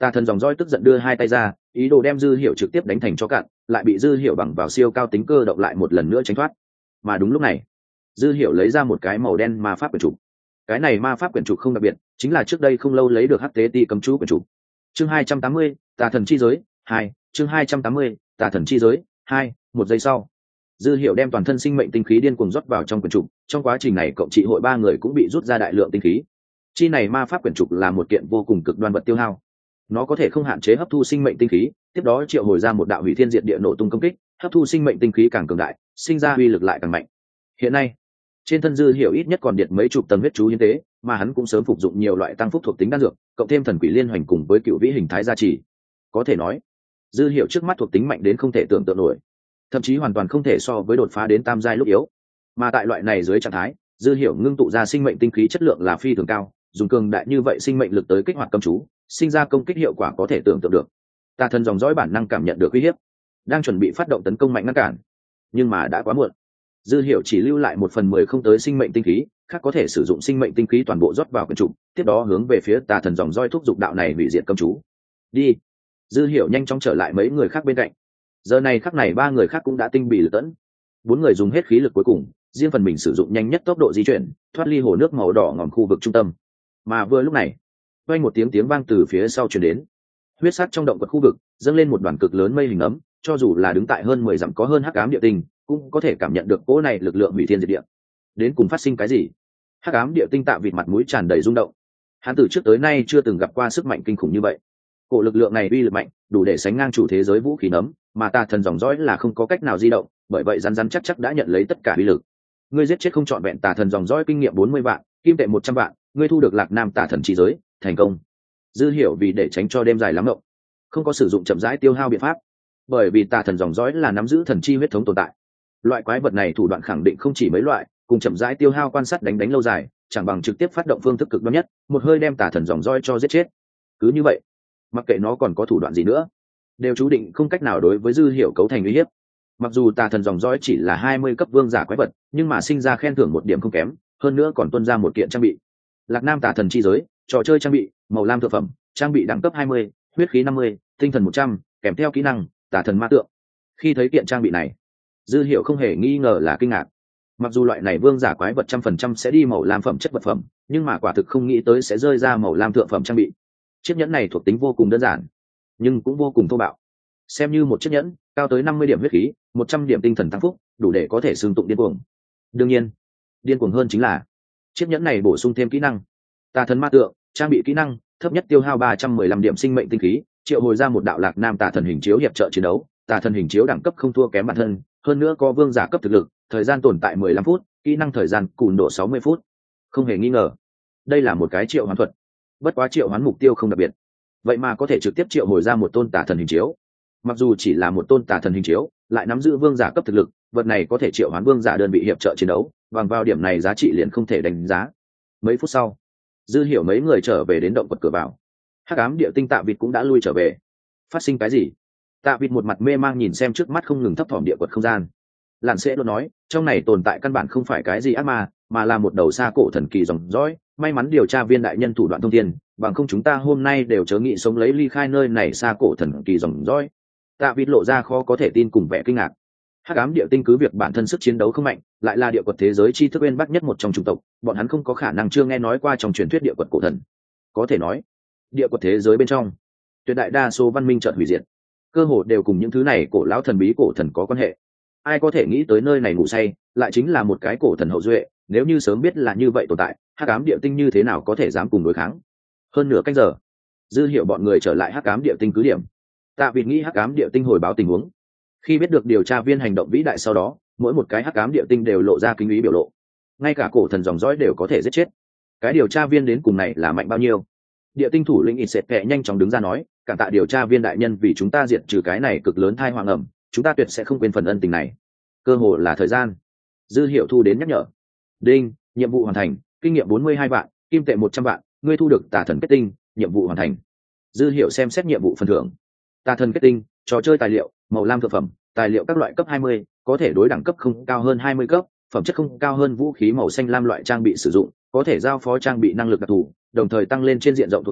Tà thần dòng dõi tức giận đưa hai tay ra, ý đồ đem Dư Hiểu trực tiếp đánh thành chó cạn, lại bị Dư Hiểu bằng vào siêu cao tính cơ động lại một lần nữa tránh thoát. Mà đúng lúc này, Dư Hiểu lấy ra một cái màu đen ma pháp quyển trục. Cái này ma pháp quyển trục không đặc biệt, chính là trước đây không lâu lấy được hắc tế ti cấm chú quyển trục. Chương hai trăm tám mươi, Tà thần chi giới hai, chương hai trăm tám mươi, Tà thần chi giới hai. Một giây sau, Dư Hiểu đem toàn thân sinh mệnh tinh khí điên cuồng rót vào trong quyển trục, trong quá trình này cộng trị hội ba người cũng bị rút ra đại lượng tinh khí. Chi này ma pháp quyển trục là một kiện vô cùng cực đoan vật tiêu hao. Nó có thể không hạn chế hấp thu sinh mệnh tinh khí, tiếp đó triệu hồi ra một đạo hủy thiên diệt địa nổ tung công kích, hấp thu sinh mệnh tinh khí càng cường đại, sinh ra uy lực lại càng mạnh. Hiện nay, trên thân Dư Hiểu ít nhất còn điện mấy chục tầng huyết chú hiến tế, mà hắn cũng sớm phục dụng nhiều loại tăng phúc thuộc tính đan dược, cộng thêm thần quỷ liên hoành cùng với cựu vĩ hình thái gia trì. Có thể nói, Dư Hiểu trước mắt thuộc tính mạnh đến không thể tưởng tượng nổi, thậm chí hoàn toàn không thể so với đột phá đến tam giai lúc yếu. Mà tại loại này dưới trạng thái, Dư Hiểu ngưng tụ ra sinh mệnh tinh khí chất lượng là phi thường cao, dùng cường đại như vậy sinh mệnh lực tới kích hoạt cấm chú, sinh ra công kích hiệu quả có thể tưởng tượng được. Tà thần dòng dõi bản năng cảm nhận được uy hiếp, đang chuẩn bị phát động tấn công mạnh ngăn cản, nhưng mà đã quá muộn. Dư Hiểu chỉ lưu lại một phần mười không tới sinh mệnh tinh khí, khác có thể sử dụng sinh mệnh tinh khí toàn bộ rót vào quyển trục, tiếp đó hướng về phía tà thần dòng dõi thúc giục đạo này hủy diệt cấm chú. Đi. Dư Hiểu nhanh chóng trở lại mấy người khác bên cạnh. Giờ này khắc này ba người khác cũng đã tinh bị lực tẫn, bốn người dùng hết khí lực cuối cùng, riêng phần mình sử dụng nhanh nhất tốc độ di chuyển, thoát ly hồ nước màu đỏ ngòm khu vực trung tâm. Mà vừa lúc này, vang một tiếng tiếng vang từ phía sau truyền đến. Huyết sắc trong động vật khu vực dâng lên một đoàn cực lớn mây hình ấm, cho dù là đứng tại hơn mười dặm có hơn hắc ám địa tinh, cũng có thể cảm nhận được cỗ này lực lượng hủy thiên diệt địa. Đến cùng phát sinh cái gì? Hắc ám địa tinh Tạ Vịt mặt mũi tràn đầy rung động. Hắn từ trước tới nay chưa từng gặp qua sức mạnh kinh khủng như vậy. Cổ lực lượng này uy lực mạnh, đủ để sánh ngang chủ thế giới vũ khí nấm, mà Tà thần dòng dõi là không có cách nào di động, bởi vậy rắn rắn chắc chắc đã nhận lấy tất cả uy lực. Ngươi giết chết không trọn vẹn Tà thần dòng dõi kinh nghiệm bốn mươi vạn, kim tệ một trăm vạn, ngươi thu được Lạc Nam Tà thần chi giới, thành công. Dư Hiểu vì để tránh cho đêm dài lắm ngộng, không có sử dụng chậm rãi tiêu hao biện pháp, bởi vì Tà thần dòng dõi là nắm giữ thần chi huyết thống tồn tại. Loại quái vật này thủ đoạn khẳng định không chỉ mấy loại, cùng chậm rãi tiêu hao quan sát đánh đánh lâu dài, chẳng bằng trực tiếp phát động phương thức cực đoan nhất, một hơi đem Tà thần dòng dõi cho giết chết. Cứ như vậy, mặc kệ nó còn có thủ đoạn gì nữa, đều chú định không cách nào đối với Dư Hiểu cấu thành uy hiếp. Mặc dù Tà thần dòng dõi chỉ là hai mươi cấp vương giả quái vật, nhưng mà sinh ra khen thưởng một điểm không kém, hơn nữa còn tuân ra một kiện trang bị. Lạc Nam Tà thần chi giới, trò chơi trang bị, màu lam thượng phẩm, trang bị đẳng cấp hai mươi, huyết khí năm mươi, tinh thần một trăm, kèm theo kỹ năng Tà thần ma tượng. Khi thấy kiện trang bị này, Dư Hiểu không hề nghi ngờ là kinh ngạc. Mặc dù loại này vương giả quái vật trăm phần trăm sẽ đi màu lam phẩm chất vật phẩm, nhưng mà quả thực không nghĩ tới sẽ rơi ra màu lam thượng phẩm trang bị. Chiếc nhẫn này thuộc tính vô cùng đơn giản, nhưng cũng vô cùng thô bạo. Xem như một chiếc nhẫn, cao tới năm mươi điểm huyết khí, một trăm điểm tinh thần tăng phúc, đủ để có thể xương tụng điên cuồng. Đương nhiên, điên cuồng hơn chính là chiếc nhẫn này bổ sung thêm kỹ năng Tà thần ma tượng, trang bị kỹ năng thấp nhất tiêu hao ba trăm mười lăm điểm sinh mệnh tinh khí, triệu hồi ra một đạo Lạc Nam Tà thần hình chiếu hiệp trợ chiến đấu. Tà thần hình chiếu đẳng cấp không thua kém bản thân, hơn nữa có vương giả cấp thực lực, thời gian tồn tại mười lăm phút, kỹ năng thời gian cùn độ sáu mươi phút. Không hề nghi ngờ, đây là một cái triệu hoán thuật. Bất quá triệu hoán mục tiêu không đặc biệt, vậy mà có thể trực tiếp triệu hồi ra một tôn tà thần hình chiếu. Mặc dù chỉ là một tôn tà thần hình chiếu, lại nắm giữ vương giả cấp thực lực, vật này có thể triệu hoán vương giả đơn vị hiệp trợ chiến đấu, bằng vào điểm này giá trị liền không thể đánh giá. Mấy phút sau, Dư Hiểu mấy người trở về đến động vật cửa vào. Hắc ám địa tinh Tạ Vịt cũng đã lui trở về. Phát sinh cái gì? Tạ Vịt một mặt mê mang nhìn xem trước mắt không ngừng thấp thỏm địa quật không gian. Lạn Sẽ luôn nói, trong này tồn tại căn bản không phải cái gì ác ma, mà là một đầu xa cổ thần kỳ dòng dõi. May mắn điều tra viên đại nhân thủ đoạn thông thiên, bằng không chúng ta hôm nay đều chớ nghị sống lấy ly khai nơi này xa cổ thần kỳ dòng dõi. Tạ Vịt lộ ra khó có thể tin cùng vẻ kinh ngạc. Hắc ám địa tinh cứ việc bản thân sức chiến đấu không mạnh, lại là địa quật thế giới tri thức bên bắc nhất một trong chủng tộc, bọn hắn không có khả năng chưa nghe nói qua trong truyền thuyết địa quật cổ thần. Có thể nói, địa quật thế giới bên trong, tuyệt đại đa số văn minh chợt hủy diệt, cơ hồ đều cùng những thứ này cổ lão thần bí cổ thần có quan hệ. Ai có thể nghĩ tới nơi này ngủ say, lại chính là một cái cổ thần hậu duệ, nếu như sớm biết là như vậy tồn tại, Hắc ám địa tinh như thế nào có thể dám cùng đối kháng. Hơn nửa canh giờ, Dư Hiểu bọn người trở lại Hắc ám địa tinh cứ điểm. Tạ Vịt nghĩ Hắc ám địa tinh hồi báo tình huống. Khi biết được điều tra viên hành động vĩ đại sau đó, mỗi một cái Hắc ám địa tinh đều lộ ra kinh ý biểu lộ. Ngay cả cổ thần dòng dõi đều có thể giết chết. Cái điều tra viên đến cùng này là mạnh bao nhiêu? Địa tinh thủ lĩnh Isset kệ nhanh chóng đứng ra nói, cảm tạ điều tra viên đại nhân vì chúng ta diệt trừ cái này cực lớn thai hoàng ẩm, chúng ta tuyệt sẽ không quên phần ân tình này. Cơ hồ là thời gian. Dư Hiểu thu đến nhắc nhở. Đinh, nhiệm vụ hoàn thành, kinh nghiệm bốn mươi hai vạn, kim tệ một trăm vạn, ngươi thu được Tà thần kết tinh, nhiệm vụ hoàn thành. Dư Hiểu xem xét nhiệm vụ phần thưởng. Tà thần kết tinh, trò chơi tài liệu, màu lam thượng phẩm, tài liệu các loại cấp hai mươi, có thể đối đẳng cấp không cao hơn hai mươi cấp, phẩm chất không cao hơn vũ khí màu xanh lam loại trang bị sử dụng, có thể giao phó trang bị năng lực đặc thù, đồng thời tăng lên trên diện rộng thuộc tính,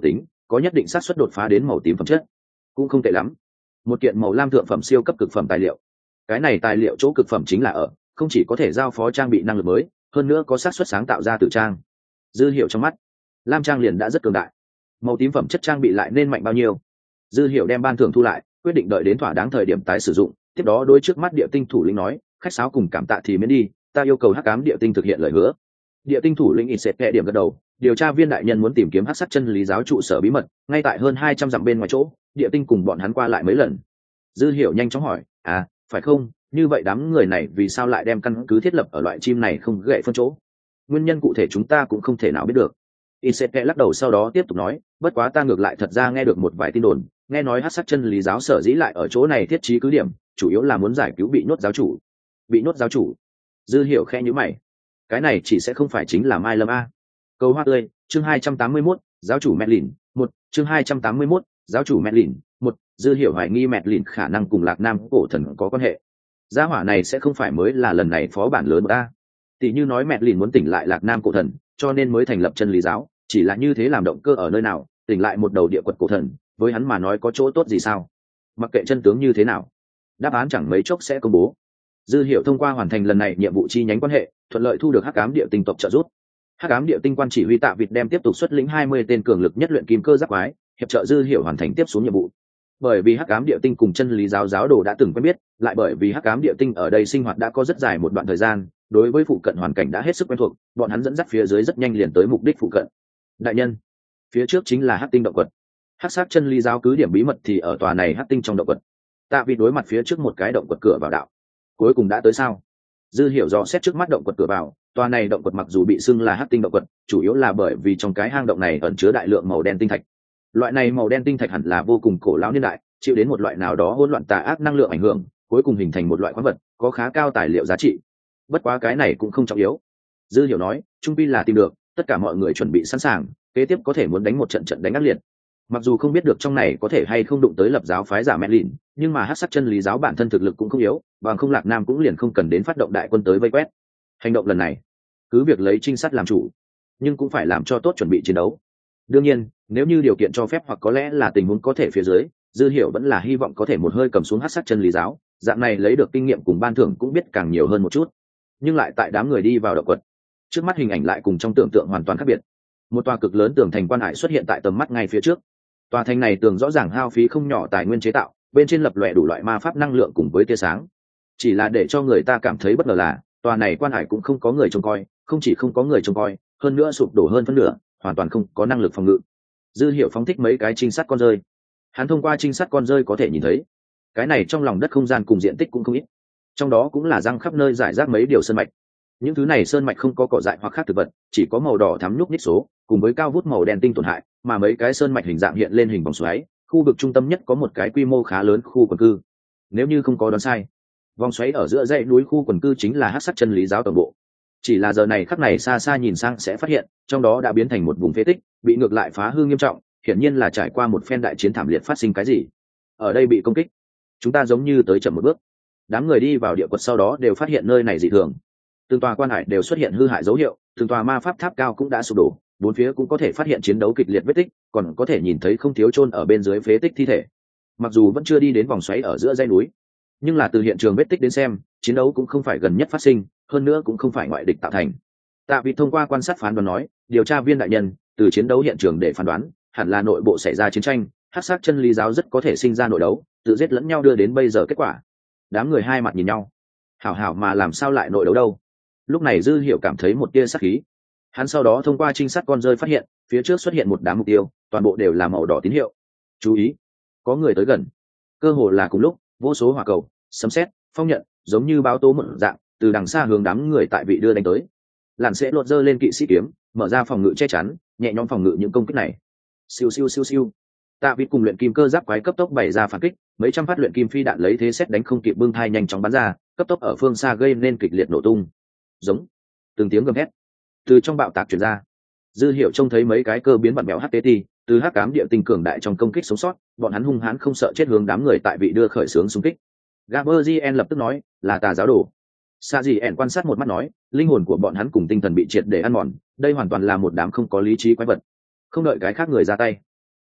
có nhất định xác suất đột phá đến màu tím phẩm chất, cũng không tệ lắm. Một kiện màu lam thượng phẩm siêu cấp cực phẩm tài liệu. Cái này tài liệu chỗ cực phẩm chính là ở không chỉ có thể giao phó trang bị năng lực mới, hơn nữa có xác suất sáng tạo ra tử trang. Dư Hiểu trong mắt, lam trang liền đã rất cường đại, màu tím phẩm chất trang bị lại nên mạnh bao nhiêu. Dư Hiểu đem ban thưởng thu lại, quyết định đợi đến thỏa đáng thời điểm tái sử dụng. Tiếp đó đối trước mắt địa tinh thủ lĩnh nói, khách sáo cùng cảm tạ thì miễn đi, ta yêu cầu hắc ám địa tinh thực hiện lời hứa. Địa tinh thủ lĩnh ít sệt kẹ điểm gật đầu, điều tra viên đại nhân muốn tìm kiếm hắc sắc chân lý giáo trụ sở bí mật, ngay tại hơn hai trăm dặm bên ngoài chỗ, địa tinh cùng bọn hắn qua lại mấy lần. Dư Hiểu nhanh chóng hỏi, à phải không, như vậy đám người này vì sao lại đem căn cứ thiết lập ở loại chim này không gậy phân chỗ? Nguyên nhân cụ thể chúng ta cũng không thể nào biết được. Iseke lắc đầu sau đó tiếp tục nói, bất quá ta ngược lại thật ra nghe được một vài tin đồn, nghe nói hắc sắc chân lý giáo sở dĩ lại ở chỗ này thiết trí cứ điểm, chủ yếu là muốn giải cứu bị nhốt giáo chủ. Bị nhốt giáo chủ? Dư Hiểu khẽ nhíu mày. Cái này chỉ sẽ không phải chính là Mai Lâm a? Câu hoa tươi, chương hai trăm tám mươi mốt, giáo chủ Medlin, một, chương hai trăm tám mươi mốt, giáo chủ Medlin, một. Dư Hiểu hoài nghi Medlin khả năng cùng Lạc Nam cổ thần có quan hệ. Gia hỏa này sẽ không phải mới là lần này phó bản lớn a? Tỷ như nói Medlin muốn tỉnh lại Lạc Nam cổ thần, cho nên mới thành lập chân lý giáo, chỉ là như thế làm động cơ ở nơi nào, tỉnh lại một đầu địa quật cổ thần, với hắn mà nói có chỗ tốt gì sao? Mặc kệ chân tướng như thế nào, đáp án chẳng mấy chốc sẽ công bố. Dư Hiểu thông qua hoàn thành lần này nhiệm vụ chi nhánh quan hệ, thuận lợi thu được hắc ám địa tinh tộc trợ giúp. Hắc ám địa tinh quan chỉ huy Tạ Vịt đem tiếp tục xuất lĩnh hai mươi tên cường lực nhất luyện kim cơ giáp quái, hiệp trợ Dư Hiểu hoàn thành tiếp xuống nhiệm vụ. Bởi vì hắc ám địa tinh cùng chân lý giáo giáo đồ đã từng quen biết, lại bởi vì hắc ám địa tinh ở đây sinh hoạt đã có rất dài một đoạn thời gian, đối với phụ cận hoàn cảnh đã hết sức quen thuộc, bọn hắn dẫn dắt phía dưới rất nhanh liền tới mục đích phụ cận. Đại nhân, phía trước chính là hắc tinh động quật. Hắc sắc chân lý giáo cứ điểm bí mật thì ở tòa này hắc tinh trong động quật. Tạ Vịt đối mặt phía trước một cái động quật cửa vào đạo. Cuối cùng đã tới sao? Dư Hiểu dò xét trước mắt động quật cửa vào, tòa này động quật mặc dù bị xưng là hắc tinh động quật, chủ yếu là bởi vì trong cái hang động này ẩn chứa đại lượng màu đen tinh thạch. Loại này màu đen tinh thạch hẳn là vô cùng cổ lão niên đại, chịu đến một loại nào đó hỗn loạn tà ác năng lượng ảnh hưởng, cuối cùng hình thành một loại khoáng vật, có khá cao tài liệu giá trị. Bất quá cái này cũng không trọng yếu. Dư Hiểu nói, trung pi là tìm được, tất cả mọi người chuẩn bị sẵn sàng, kế tiếp có thể muốn đánh một trận trận đánh ác liệt. Mặc dù không biết được trong này có thể hay không đụng tới lập giáo phái giả Medlin, nhưng mà hắc sắc chân lý giáo bản thân thực lực cũng không yếu, bằng không Lạc Nam cũng liền không cần đến phát động đại quân tới vây quét. Hành động lần này, cứ việc lấy trinh sát làm chủ, nhưng cũng phải làm cho tốt chuẩn bị chiến đấu. Đương nhiên, nếu như điều kiện cho phép hoặc có lẽ là tình huống có thể phía dưới, Dư Hiểu vẫn là hy vọng có thể một hơi cầm xuống hắc sắc chân lý giáo, dạng này lấy được kinh nghiệm cùng ban thưởng cũng biết càng nhiều hơn một chút. Nhưng lại tại đám người đi vào động quật, trước mắt hình ảnh lại cùng trong tưởng tượng hoàn toàn khác biệt. Một tòa cực lớn tường thành quan hải xuất hiện tại tầm mắt ngay phía trước. Tòa thành này tường rõ ràng hao phí không nhỏ tài nguyên chế tạo, bên trên lập lòe đủ loại ma pháp năng lượng cùng với tia sáng. Chỉ là để cho người ta cảm thấy bất ngờ là, tòa này quan hải cũng không có người trông coi, không chỉ không có người trông coi, hơn nữa sụp đổ hơn phân nửa, hoàn toàn không có năng lực phòng ngự. Dư Hiểu phóng thích mấy cái trinh sát con rơi. Hắn thông qua trinh sát con rơi có thể nhìn thấy, cái này trong lòng đất không gian cùng diện tích cũng không ít. Trong đó cũng là răng khắp nơi rải rác mấy điều sơn mạch. Những thứ này sơn mạch không có cỏ dại hoặc khác thực vật, chỉ có màu đỏ thắm nhúc nhích số, cùng với cao vút màu đen tinh tổn hại, mà mấy cái sơn mạch hình dạng hiện lên hình vòng xoáy, khu vực trung tâm nhất có một cái quy mô khá lớn khu quần cư. Nếu như không có đoán sai, vòng xoáy ở giữa dãy núi khu quần cư chính là hắc sắc chân lý giáo tổng bộ. Chỉ là giờ này khắc này xa xa nhìn sang sẽ phát hiện, trong đó đã biến thành một vùng phế tích, bị ngược lại phá hư nghiêm trọng, hiển nhiên là trải qua một phen đại chiến thảm liệt phát sinh cái gì. Ở đây bị công kích, chúng ta giống như tới chậm một bước. Đám người đi vào địa quật sau đó đều phát hiện nơi này dị thường. Từng tòa quan hải đều xuất hiện hư hại dấu hiệu, từng tòa ma pháp tháp cao cũng đã sụp đổ, bốn phía cũng có thể phát hiện chiến đấu kịch liệt vết tích, còn có thể nhìn thấy không thiếu chôn ở bên dưới phế tích thi thể. Mặc dù vẫn chưa đi đến vòng xoáy ở giữa dãy núi, nhưng là từ hiện trường vết tích đến xem, chiến đấu cũng không phải gần nhất phát sinh, hơn nữa cũng không phải ngoại địch tạo thành. Tạ Vịt thông qua quan sát phán đoán nói, điều tra viên đại nhân, từ chiến đấu hiện trường để phán đoán, hẳn là nội bộ xảy ra chiến tranh, hắc sắc chân lý giáo rất có thể sinh ra nội đấu, tự giết lẫn nhau đưa đến bây giờ kết quả. Đám người hai mặt nhìn nhau, hảo hảo mà làm sao lại nội đấu đâu? Lúc này Dư Hiểu cảm thấy một tia sát khí. Hắn sau đó thông qua trinh sát con rơi phát hiện, phía trước xuất hiện một đám mục tiêu, toàn bộ đều là màu đỏ tín hiệu. Chú ý, có người tới gần. Cơ hồ là cùng lúc, vô số hỏa cầu, sấm sét, phong nhận, giống như báo tố một dạng, từ đằng xa hướng đám người tại vị đưa đánh tới. Làn sẽ lột dơ lên kỵ sĩ kiếm, mở ra phòng ngự che chắn, nhẹ nhõm phòng ngự những công kích này. Siêu siêu siêu siêu. Tạ Vịt cùng luyện kim cơ giáp quái cấp tốc bày ra phản kích, mấy trăm phát luyện kim phi đạn lấy thế xét đánh không kịp bưng thai nhanh chóng bắn ra, cấp tốc ở phương xa gây nên kịch liệt nổ tung. Giống, từng tiếng gầm hét từ trong bạo tạc truyền ra. Dư Hiểu trông thấy mấy cái cơ biến vặn béo hát tê tê từ hắc ám địa tinh cường đại trong công kích sống sót, bọn hắn hung hãn không sợ chết hướng đám người tại vị đưa khởi xướng xung kích. Gaberzien lập tức nói, là tà giáo đồ. Sa Dị ẻn quan sát một mắt nói, linh hồn của bọn hắn cùng tinh thần bị triệt để ăn mòn, đây hoàn toàn là một đám không có lý trí quái vật. Không đợi cái khác người ra tay,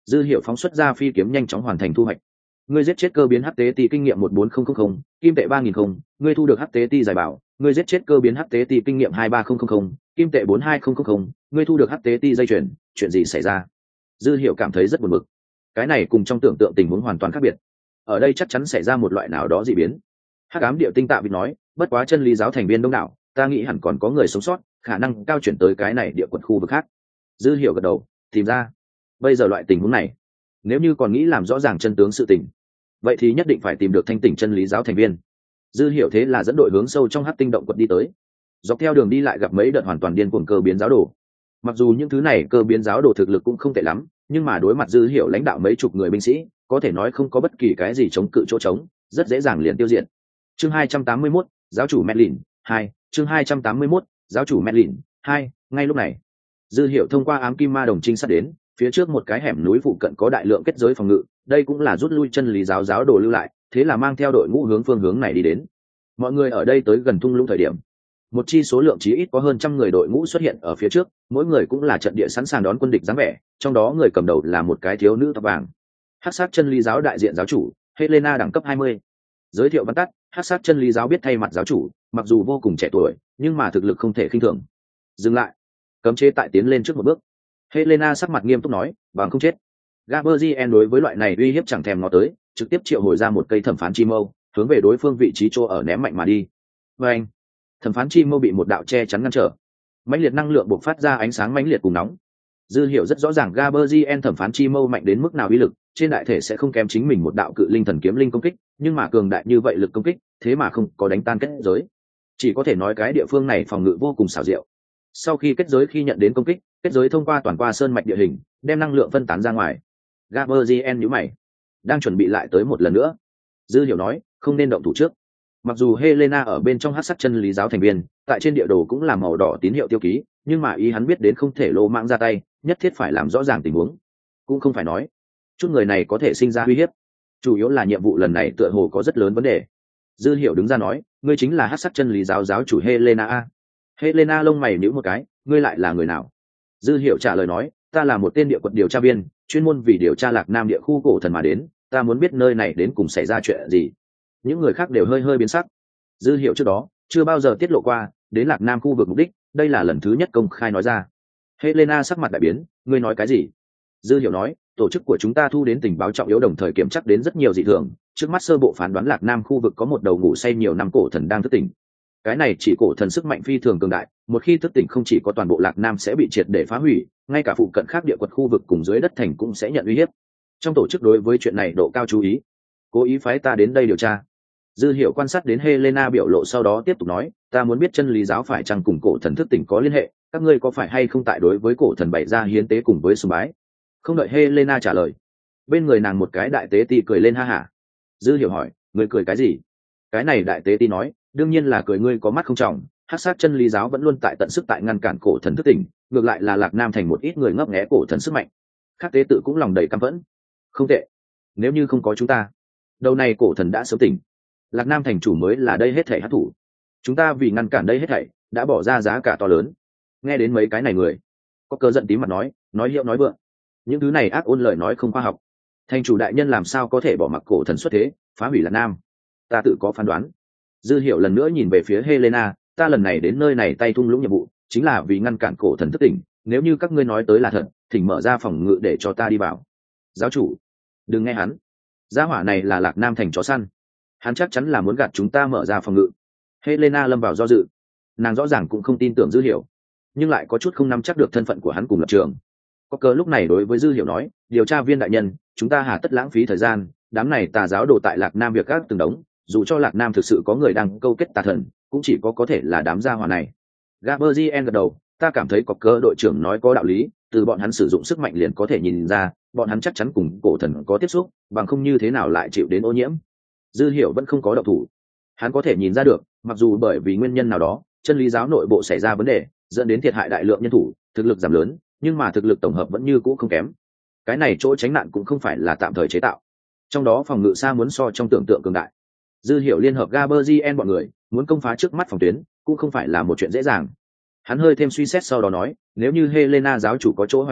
Dư Hiểu phóng xuất ra phi kiếm nhanh chóng hoàn thành thu hoạch. Ngươi giết chết cơ biến hắc tế ti kinh nghiệm một bốn không không không, kim tệ ba nghìn không, ngươi thu được hắc tế ti giải bảo. Ngươi giết chết cơ biến hắc tế ti kinh nghiệm hai ba không không không, kim tệ bốn hai không không không, ngươi thu được hắc tế ti dây chuyền. Chuyện gì xảy ra? Dư Hiểu cảm thấy rất buồn bực. Cái này cùng trong tưởng tượng tình huống hoàn toàn khác biệt. Ở đây chắc chắn xảy ra một loại nào đó dị biến. Hắc ám điệu tinh Tạ Vịt nói, bất quá chân lý giáo thành viên đông đảo, ta nghĩ hẳn còn có người sống sót, khả năng cao chuyển tới cái này địa quật khu vực khác. Dư Hiểu gật đầu, tìm ra. Bây giờ loại tình huống này, nếu như còn nghĩ làm rõ ràng chân tướng sự tình, vậy thì nhất định phải tìm được thanh tỉnh chân lý giáo thành viên. Dư Hiểu thế là dẫn đội hướng sâu trong hắc tinh động quật đi tới. Dọc theo đường đi lại gặp mấy đợt hoàn toàn điên cuồng cơ biến giáo đồ. Mặc dù những thứ này cơ biến giáo đồ thực lực cũng không tệ lắm, nhưng mà đối mặt Dư Hiểu lãnh đạo mấy chục người binh sĩ, có thể nói không có bất kỳ cái gì chống cự chỗ trống, rất dễ dàng liền tiêu diệt. Chương hai trăm tám mươi mốt, giáo chủ Medlin hai, chương hai trăm tám mươi mốt, giáo chủ Medlin hai. Ngay lúc này, Dư Hiểu thông qua ám kim ma đồng trinh sát đến, phía trước một cái hẻm núi phụ cận có đại lượng kết giới phòng ngự, đây cũng là rút lui chân lý giáo giáo đồ lưu lại, thế là mang theo đội ngũ hướng phương hướng này đi đến. Mọi người ở đây tới gần thung lũng thời điểm, một chi số lượng chí ít có hơn trăm người đội ngũ xuất hiện ở phía trước, mỗi người cũng là trận địa sẵn sàng đón quân địch dáng vẻ, trong đó người cầm đầu là một cái thiếu nữ tóc vàng. Hắc sát chân lý giáo đại diện giáo chủ Helena đẳng cấp hai mươi. Giới thiệu văn tắt, Hắc sát chân lý giáo biết thay mặt giáo chủ, mặc dù vô cùng trẻ tuổi, nhưng mà thực lực không thể khinh thường. Dừng lại, cấm chế tại tiến lên trước một bước. Helena sắc mặt nghiêm túc nói, bằng không chết. Gaberzien đối với loại này uy hiếp chẳng thèm ngó tới, trực tiếp triệu hồi ra một cây thẩm phán chi mâu, hướng về đối phương vị trí chỗ ở ném mạnh mà đi. Và anh, thẩm phán chi mâu bị một đạo che chắn ngăn trở. Mãnh liệt năng lượng bộc phát ra ánh sáng mãnh liệt cùng nóng. Dư Hiểu rất rõ ràng Gaberzien thẩm phán chi mâu mạnh đến mức nào uy lực, trên đại thể sẽ không kém chính mình một đạo cự linh thần kiếm linh công kích, nhưng mà cường đại như vậy lực công kích, thế mà không có đánh tan kết giới. Chỉ có thể nói cái địa phương này phòng ngự vô cùng xảo diệu. Sau khi kết giới khi nhận đến công kích, kết giới thông qua toàn qua sơn mạch địa hình, đem năng lượng phân tán ra ngoài. Gaberzien nhíu mày, đang chuẩn bị lại tới một lần nữa. Dư Hiểu nói, không nên động thủ trước. Mặc dù Helena ở bên trong hắc sắc chân lý giáo thành viên, tại trên địa đồ cũng là màu đỏ tín hiệu tiêu ký, nhưng mà ý hắn biết đến không thể lô mạng ra tay, nhất thiết phải làm rõ ràng tình huống. Cũng không phải nói chút người này có thể sinh ra uy hiếp, chủ yếu là nhiệm vụ lần này tựa hồ có rất lớn vấn đề. Dư Hiểu đứng ra nói, ngươi chính là hắc sắc chân lý giáo giáo chủ Helena a. Helena lông mày nhíu một cái, ngươi lại là người nào? Dư Hiểu trả lời nói, ta là một tên địa quật điều tra viên, chuyên môn vì điều tra Lạc Nam địa khu cổ thần mà đến, ta muốn biết nơi này đến cùng xảy ra chuyện gì. Những người khác đều hơi hơi biến sắc. Dư Hiểu trước đó chưa bao giờ tiết lộ qua đến Lạc Nam khu vực mục đích, đây là lần thứ nhất công khai nói ra. Helena sắc mặt đại biến, ngươi nói cái gì? Dư Hiểu nói, tổ chức của chúng ta thu đến tình báo trọng yếu đồng thời kiểm chắc đến rất nhiều dị thường, trước mắt sơ bộ phán đoán Lạc Nam khu vực có một đầu ngủ say nhiều năm cổ thần đang thức tỉnh. Cái này chỉ cổ thần sức mạnh phi thường cường đại, một khi thức tỉnh không chỉ có toàn bộ Lạc Nam sẽ bị triệt để phá hủy, ngay cả phụ cận khác địa quật khu vực cùng dưới đất thành cũng sẽ nhận uy hiếp. Trong tổ chức đối với chuyện này độ cao chú ý, cố ý phái ta đến đây điều tra. Dư Hiểu quan sát đến Helena biểu lộ sau đó tiếp tục nói, ta muốn biết chân lý giáo phải chăng cùng cổ thần thức tỉnh có liên hệ, các ngươi có phải hay không tại đối với cổ thần bày ra hiến tế cùng với sùng bái. Không đợi Helena trả lời, bên người nàng một cái đại tế ti cười lên ha hả. Dư Hiểu hỏi, ngươi cười cái gì? Cái này đại tế ti nói, đương nhiên là cười ngươi có mắt không trọng, hắc sát chân lý giáo vẫn luôn tại tận sức tại ngăn cản cổ thần thức tỉnh, ngược lại là Lạc Nam thành một ít người ngấp nghé cổ thần sức mạnh. Khác tế tự cũng lòng đầy căm phẫn. Không tệ, nếu như không có chúng ta, đầu này cổ thần đã sớm tỉnh. Lạc Nam thành chủ mới là đây hết thảy hắc thủ, chúng ta vì ngăn cản đây hết thảy đã bỏ ra giá cả to lớn. Nghe đến mấy cái này người có cơ giận tím mặt nói, nói hiệu nói vượng, những thứ này ác ôn lời nói không khoa học. Thành chủ đại nhân làm sao có thể bỏ mặc cổ thần xuất thế phá hủy Lạc Nam? Ta tự có phán đoán. Dư Hiểu lần nữa nhìn về phía Helena, ta lần này đến nơi này tay thung lũng nhiệm vụ chính là vì ngăn cản cổ thần thức tỉnh, nếu như các ngươi nói tới là thật, thỉnh mở ra phòng ngự để cho ta đi vào. Giáo chủ, đừng nghe hắn, gia hỏa này là Lạc Nam thành chó săn, hắn chắc chắn là muốn gạt chúng ta mở ra phòng ngự. Helena lâm vào do dự, nàng rõ ràng cũng không tin tưởng Dư Hiểu, nhưng lại có chút không nắm chắc được thân phận của hắn cùng lập trường. Có cớ lúc này đối với Dư Hiểu nói, điều tra viên đại nhân, chúng ta hà tất lãng phí thời gian, đám này tà giáo đồ tại Lạc Nam việc các từng đống, dù cho Lạc Nam thực sự có người đang câu kết tà thần, cũng chỉ có có thể là đám gia hỏa này. Gaberzien gật đầu, ta cảm thấy có cơ đội trưởng nói có đạo lý, từ bọn hắn sử dụng sức mạnh liền có thể nhìn ra, bọn hắn chắc chắn cùng cổ thần có tiếp xúc, bằng không như thế nào lại chịu đến ô nhiễm. Dư Hiểu vẫn không có động thủ, hắn có thể nhìn ra được, mặc dù bởi vì nguyên nhân nào đó, chân lý giáo nội bộ xảy ra vấn đề, dẫn đến thiệt hại đại lượng nhân thủ, thực lực giảm lớn, nhưng mà thực lực tổng hợp vẫn như cũ không kém. Cái này chỗ tránh nạn cũng không phải là tạm thời chế tạo, trong đó phòng ngự xa muốn so trong tưởng tượng cường đại. Dư Hiểu liên hợp Gaberzien bọn người muốn công phá trước mắt phòng tuyến cũng không phải là một chuyện dễ dàng. Hắn hơi thêm suy xét sau đó nói, nếu như Helena giáo chủ có chỗ hoài nghi,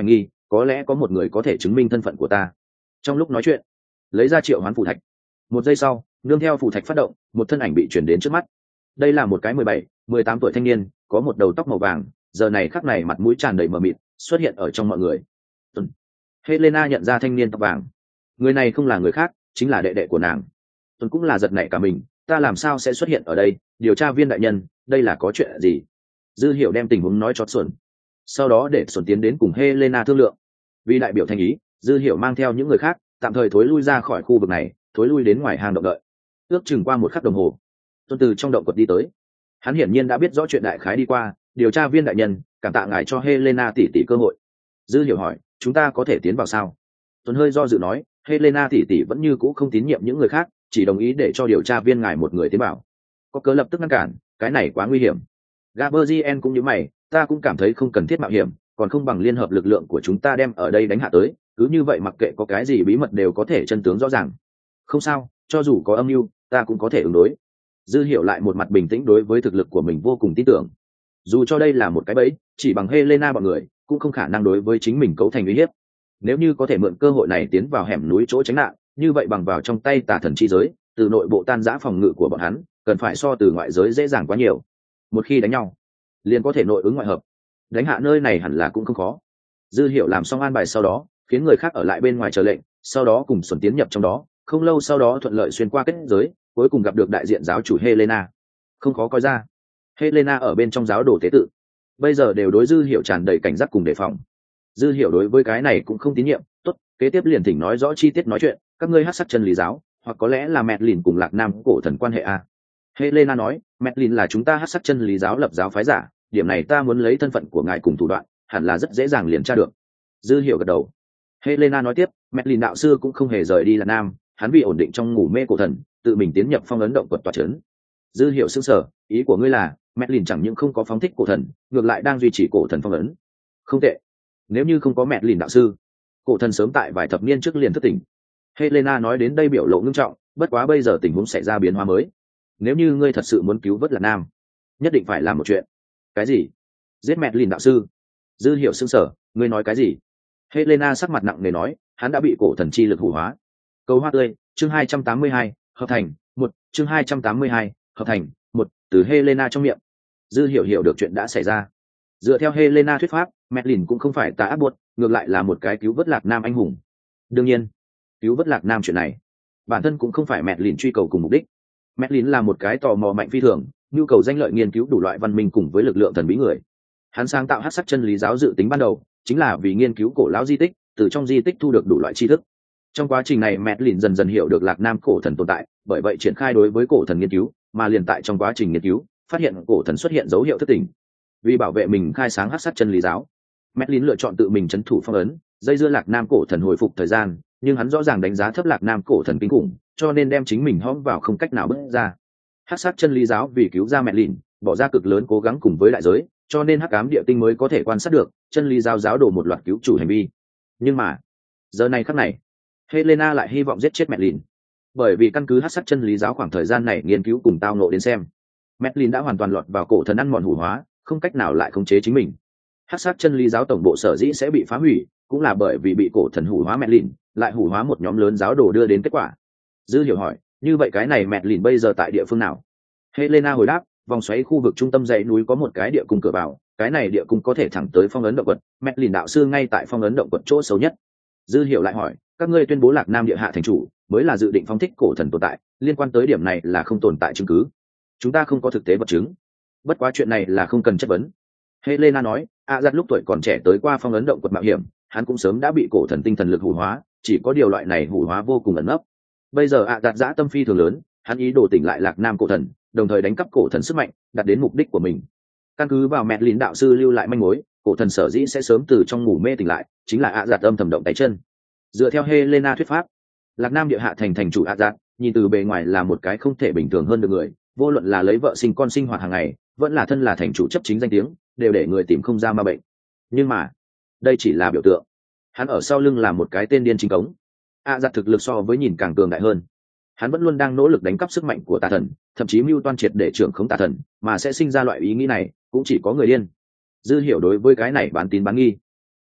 có lẽ có một người có thể chứng minh thân phận của ta. Trong lúc nói chuyện, lấy ra triệu hoán phù thạch. Một giây sau, nương theo phù thạch phát động, một thân ảnh bị chuyển đến trước mắt. Đây là một cái mười bảy, mười tám tuổi thanh niên, có một đầu tóc màu vàng, giờ này khắc này mặt mũi tràn đầy mờ mịt, xuất hiện ở trong mọi người. Tuần. Helena nhận ra thanh niên tóc vàng. Người này không là người khác, chính là đệ đệ của nàng. Tuần cũng là giật nảy cả mình, ta làm sao sẽ xuất hiện ở đây? Điều tra viên đại nhân, đây là có chuyện gì? Dư Hiểu đem tình huống nói cho Xuân. Sau đó để Xuân tiến đến cùng Helena thương lượng. Vì đại biểu thành ý, Dư Hiểu mang theo những người khác, tạm thời thối lui ra khỏi khu vực này, thối lui đến ngoài hang động đợi. Ước chừng qua một khắc đồng hồ, Tuân từ trong động quật đi tới. Hắn hiển nhiên đã biết rõ chuyện đại khái đi qua. Điều tra viên đại nhân, cảm tạ ngài cho Helena tỷ tỷ cơ hội. Dư Hiểu hỏi, chúng ta có thể tiến vào sao? Tuân hơi do dự nói, Helena tỷ tỷ vẫn như cũ không tín nhiệm những người khác, chỉ đồng ý để cho điều tra viên ngài một người tiến vào. Có cớ lập tức ngăn cản, cái này quá nguy hiểm. Gabriel cũng như mày, ta cũng cảm thấy không cần thiết mạo hiểm, còn không bằng liên hợp lực lượng của chúng ta đem ở đây đánh hạ tới, cứ như vậy mặc kệ có cái gì bí mật đều có thể chân tướng rõ ràng. Không sao, cho dù có âm mưu, ta cũng có thể ứng đối. Dư Hiểu lại một mặt bình tĩnh đối với thực lực của mình vô cùng tin tưởng. Dù cho đây là một cái bẫy, chỉ bằng Helena bọn người cũng không khả năng đối với chính mình cấu thành uy hiếp. Nếu như có thể mượn cơ hội này tiến vào hẻm núi chỗ tránh nạn, như vậy bằng vào trong tay tà thần chi giới, từ nội bộ tan rã phòng ngự của bọn hắn, cần phải so từ ngoại giới dễ dàng quá nhiều. Một khi đánh nhau, liền có thể nội ứng ngoại hợp, đánh hạ nơi này hẳn là cũng không khó. Dư Hiểu làm xong an bài sau đó, khiến người khác ở lại bên ngoài chờ lệnh, sau đó cùng Xuân tiến nhập trong đó, không lâu sau đó thuận lợi xuyên qua kết giới, cuối cùng gặp được đại diện giáo chủ Helena. Không khó coi ra, Helena ở bên trong giáo đồ tế tự, bây giờ đều đối Dư Hiểu tràn đầy cảnh giác cùng đề phòng. Dư Hiểu đối với cái này cũng không tín nhiệm, tốt, kế tiếp liền thỉnh nói rõ chi tiết nói chuyện, các ngươi hắc sắc chân lý giáo, hoặc có lẽ là Medlin cùng Lạc Nam cổ thần quan hệ a. Helena nói, Medlin là chúng ta hắc sắc chân lý giáo lập giáo phái giả, điểm này ta muốn lấy thân phận của ngài cùng thủ đoạn, hẳn là rất dễ dàng liền tra được. Dư Hiểu gật đầu. Helena nói tiếp, Medlin đạo sư cũng không hề rời đi Lạc Nam, hắn vì ổn định trong ngủ mê cổ thần, tự mình tiến nhập phong ấn động quật tòa trấn. Dư Hiểu sững sờ, ý của ngươi là, Medlin chẳng những không có phóng thích cổ thần, ngược lại đang duy trì cổ thần phong ấn. Không tệ. Nếu như không có Medlin đạo sư, cổ thần sớm tại vài thập niên trước liền thức tỉnh. Helena nói đến đây biểu lộ ngưng trọng, bất quá bây giờ tình huống xảy ra biến hóa mới. Nếu như ngươi thật sự muốn cứu vớt Lạc Nam, nhất định phải làm một chuyện. Cái gì? Giết Medlin đạo sư? Dư Hiểu sững sờ, ngươi nói cái gì? Helena sắc mặt nặng nề nói, hắn đã bị cổ thần chi lực hủ hóa. Câu hoa tươi, chương hai trăm tám mươi hai, hợp thành, một, chương hai trăm tám mươi hai, hợp thành, một, từ Helena trong miệng. Dư Hiểu hiểu được chuyện đã xảy ra. Dựa theo Helena thuyết pháp, Medlin cũng không phải tà ác buốt, ngược lại là một cái cứu vớt Lạc Nam anh hùng. Đương nhiên, cứu vớt Lạc Nam chuyện này, bản thân cũng không phải Medlin truy cầu cùng mục đích. Medlin là một cái tò mò mạnh phi thường, nhu cầu danh lợi nghiên cứu đủ loại văn minh cùng với lực lượng thần bí người. Hắn sáng tạo hắc sắc chân lý giáo dự tính ban đầu, chính là vì nghiên cứu cổ lão di tích, từ trong di tích thu được đủ loại tri thức. Trong quá trình này Medlin dần dần hiểu được Lạc Nam cổ thần tồn tại, bởi vậy triển khai đối với cổ thần nghiên cứu, mà liền tại trong quá trình nghiên cứu, phát hiện cổ thần xuất hiện dấu hiệu thức tỉnh. Vì bảo vệ mình khai sáng hắc sắc chân lý giáo, Medlin lựa chọn tự mình trấn thủ phong ấn, dây dưa Lạc Nam cổ thần hồi phục thời gian, nhưng hắn rõ ràng đánh giá thấp Lạc Nam cổ thần kinh khủng, cho nên đem chính mình hõm vào không cách nào bước ra. Hắc sắc chân lý giáo vì cứu ra Medlin, bỏ ra cực lớn cố gắng cùng với đại giới, cho nên hắc ám địa tinh mới có thể quan sát được chân lý giáo giáo đổ một loạt cứu chủ hành vi. Nhưng mà giờ này khắc này, Helena lại hy vọng giết chết Medlin, bởi vì căn cứ hắc sắc chân lý giáo khoảng thời gian này nghiên cứu cùng tao nộ đến xem, Medlin đã hoàn toàn lọt vào cổ thần ăn mòn hủ hóa, không cách nào lại khống chế chính mình. Hắc sắc chân lý giáo tổng bộ sở dĩ sẽ bị phá hủy, cũng là bởi vì bị cổ thần hủ hóa Medlin, lại hủ hóa một nhóm lớn giáo đồ đưa đến kết quả. Dư Hiểu hỏi, như vậy cái này Medlin bây giờ tại địa phương nào? Helena hồi đáp, vòng xoáy khu vực trung tâm dãy núi có một cái địa cung cửa vào, cái này địa cung có thể thẳng tới phong ấn động quật, Medlin đạo sư ngay tại phong ấn động quật chỗ xấu nhất. Dư Hiểu lại hỏi, các ngươi tuyên bố Lạc Nam địa hạ thành chủ, mới là dự định phóng thích cổ thần tồn tại, liên quan tới điểm này là không tồn tại chứng cứ. Chúng ta không có thực tế vật chứng. Bất quá chuyện này là không cần chất vấn. Helena nói, a giặt lúc tuổi còn trẻ tới qua phong ấn động quật mạo hiểm, hắn cũng sớm đã bị cổ thần tinh thần lực hủ hóa, chỉ có điều loại này hủ hóa vô cùng ẩn nấp. Bây giờ a giặt dã tâm phi thường lớn, hắn ý đồ tỉnh lại Lạc Nam cổ thần, đồng thời đánh cắp cổ thần sức mạnh, đạt đến mục đích của mình. Căn cứ vào Medlin đạo sư lưu lại manh mối, cổ thần sở dĩ sẽ sớm từ trong ngủ mê tỉnh lại, chính là a giặt âm thầm động tay chân. Dựa theo Helena thuyết pháp, Lạc Nam địa hạ thành thành chủ a giặt, nhìn từ bề ngoài là một cái không thể bình thường hơn được người, vô luận là lấy vợ sinh con sinh hoạt hàng ngày, vẫn là thân là thành chủ chấp chính danh tiếng, đều để người tìm không ra ma bệnh. Nhưng mà đây chỉ là biểu tượng, hắn ở sau lưng là một cái tên điên chính cống. A giặt thực lực so với nhìn càng cường đại hơn, hắn vẫn luôn đang nỗ lực đánh cắp sức mạnh của tà thần, thậm chí mưu toan triệt để trưởng khống tà thần, mà sẽ sinh ra loại ý nghĩ này cũng chỉ có người điên. Dư Hiểu đối với cái này bán tín bán nghi.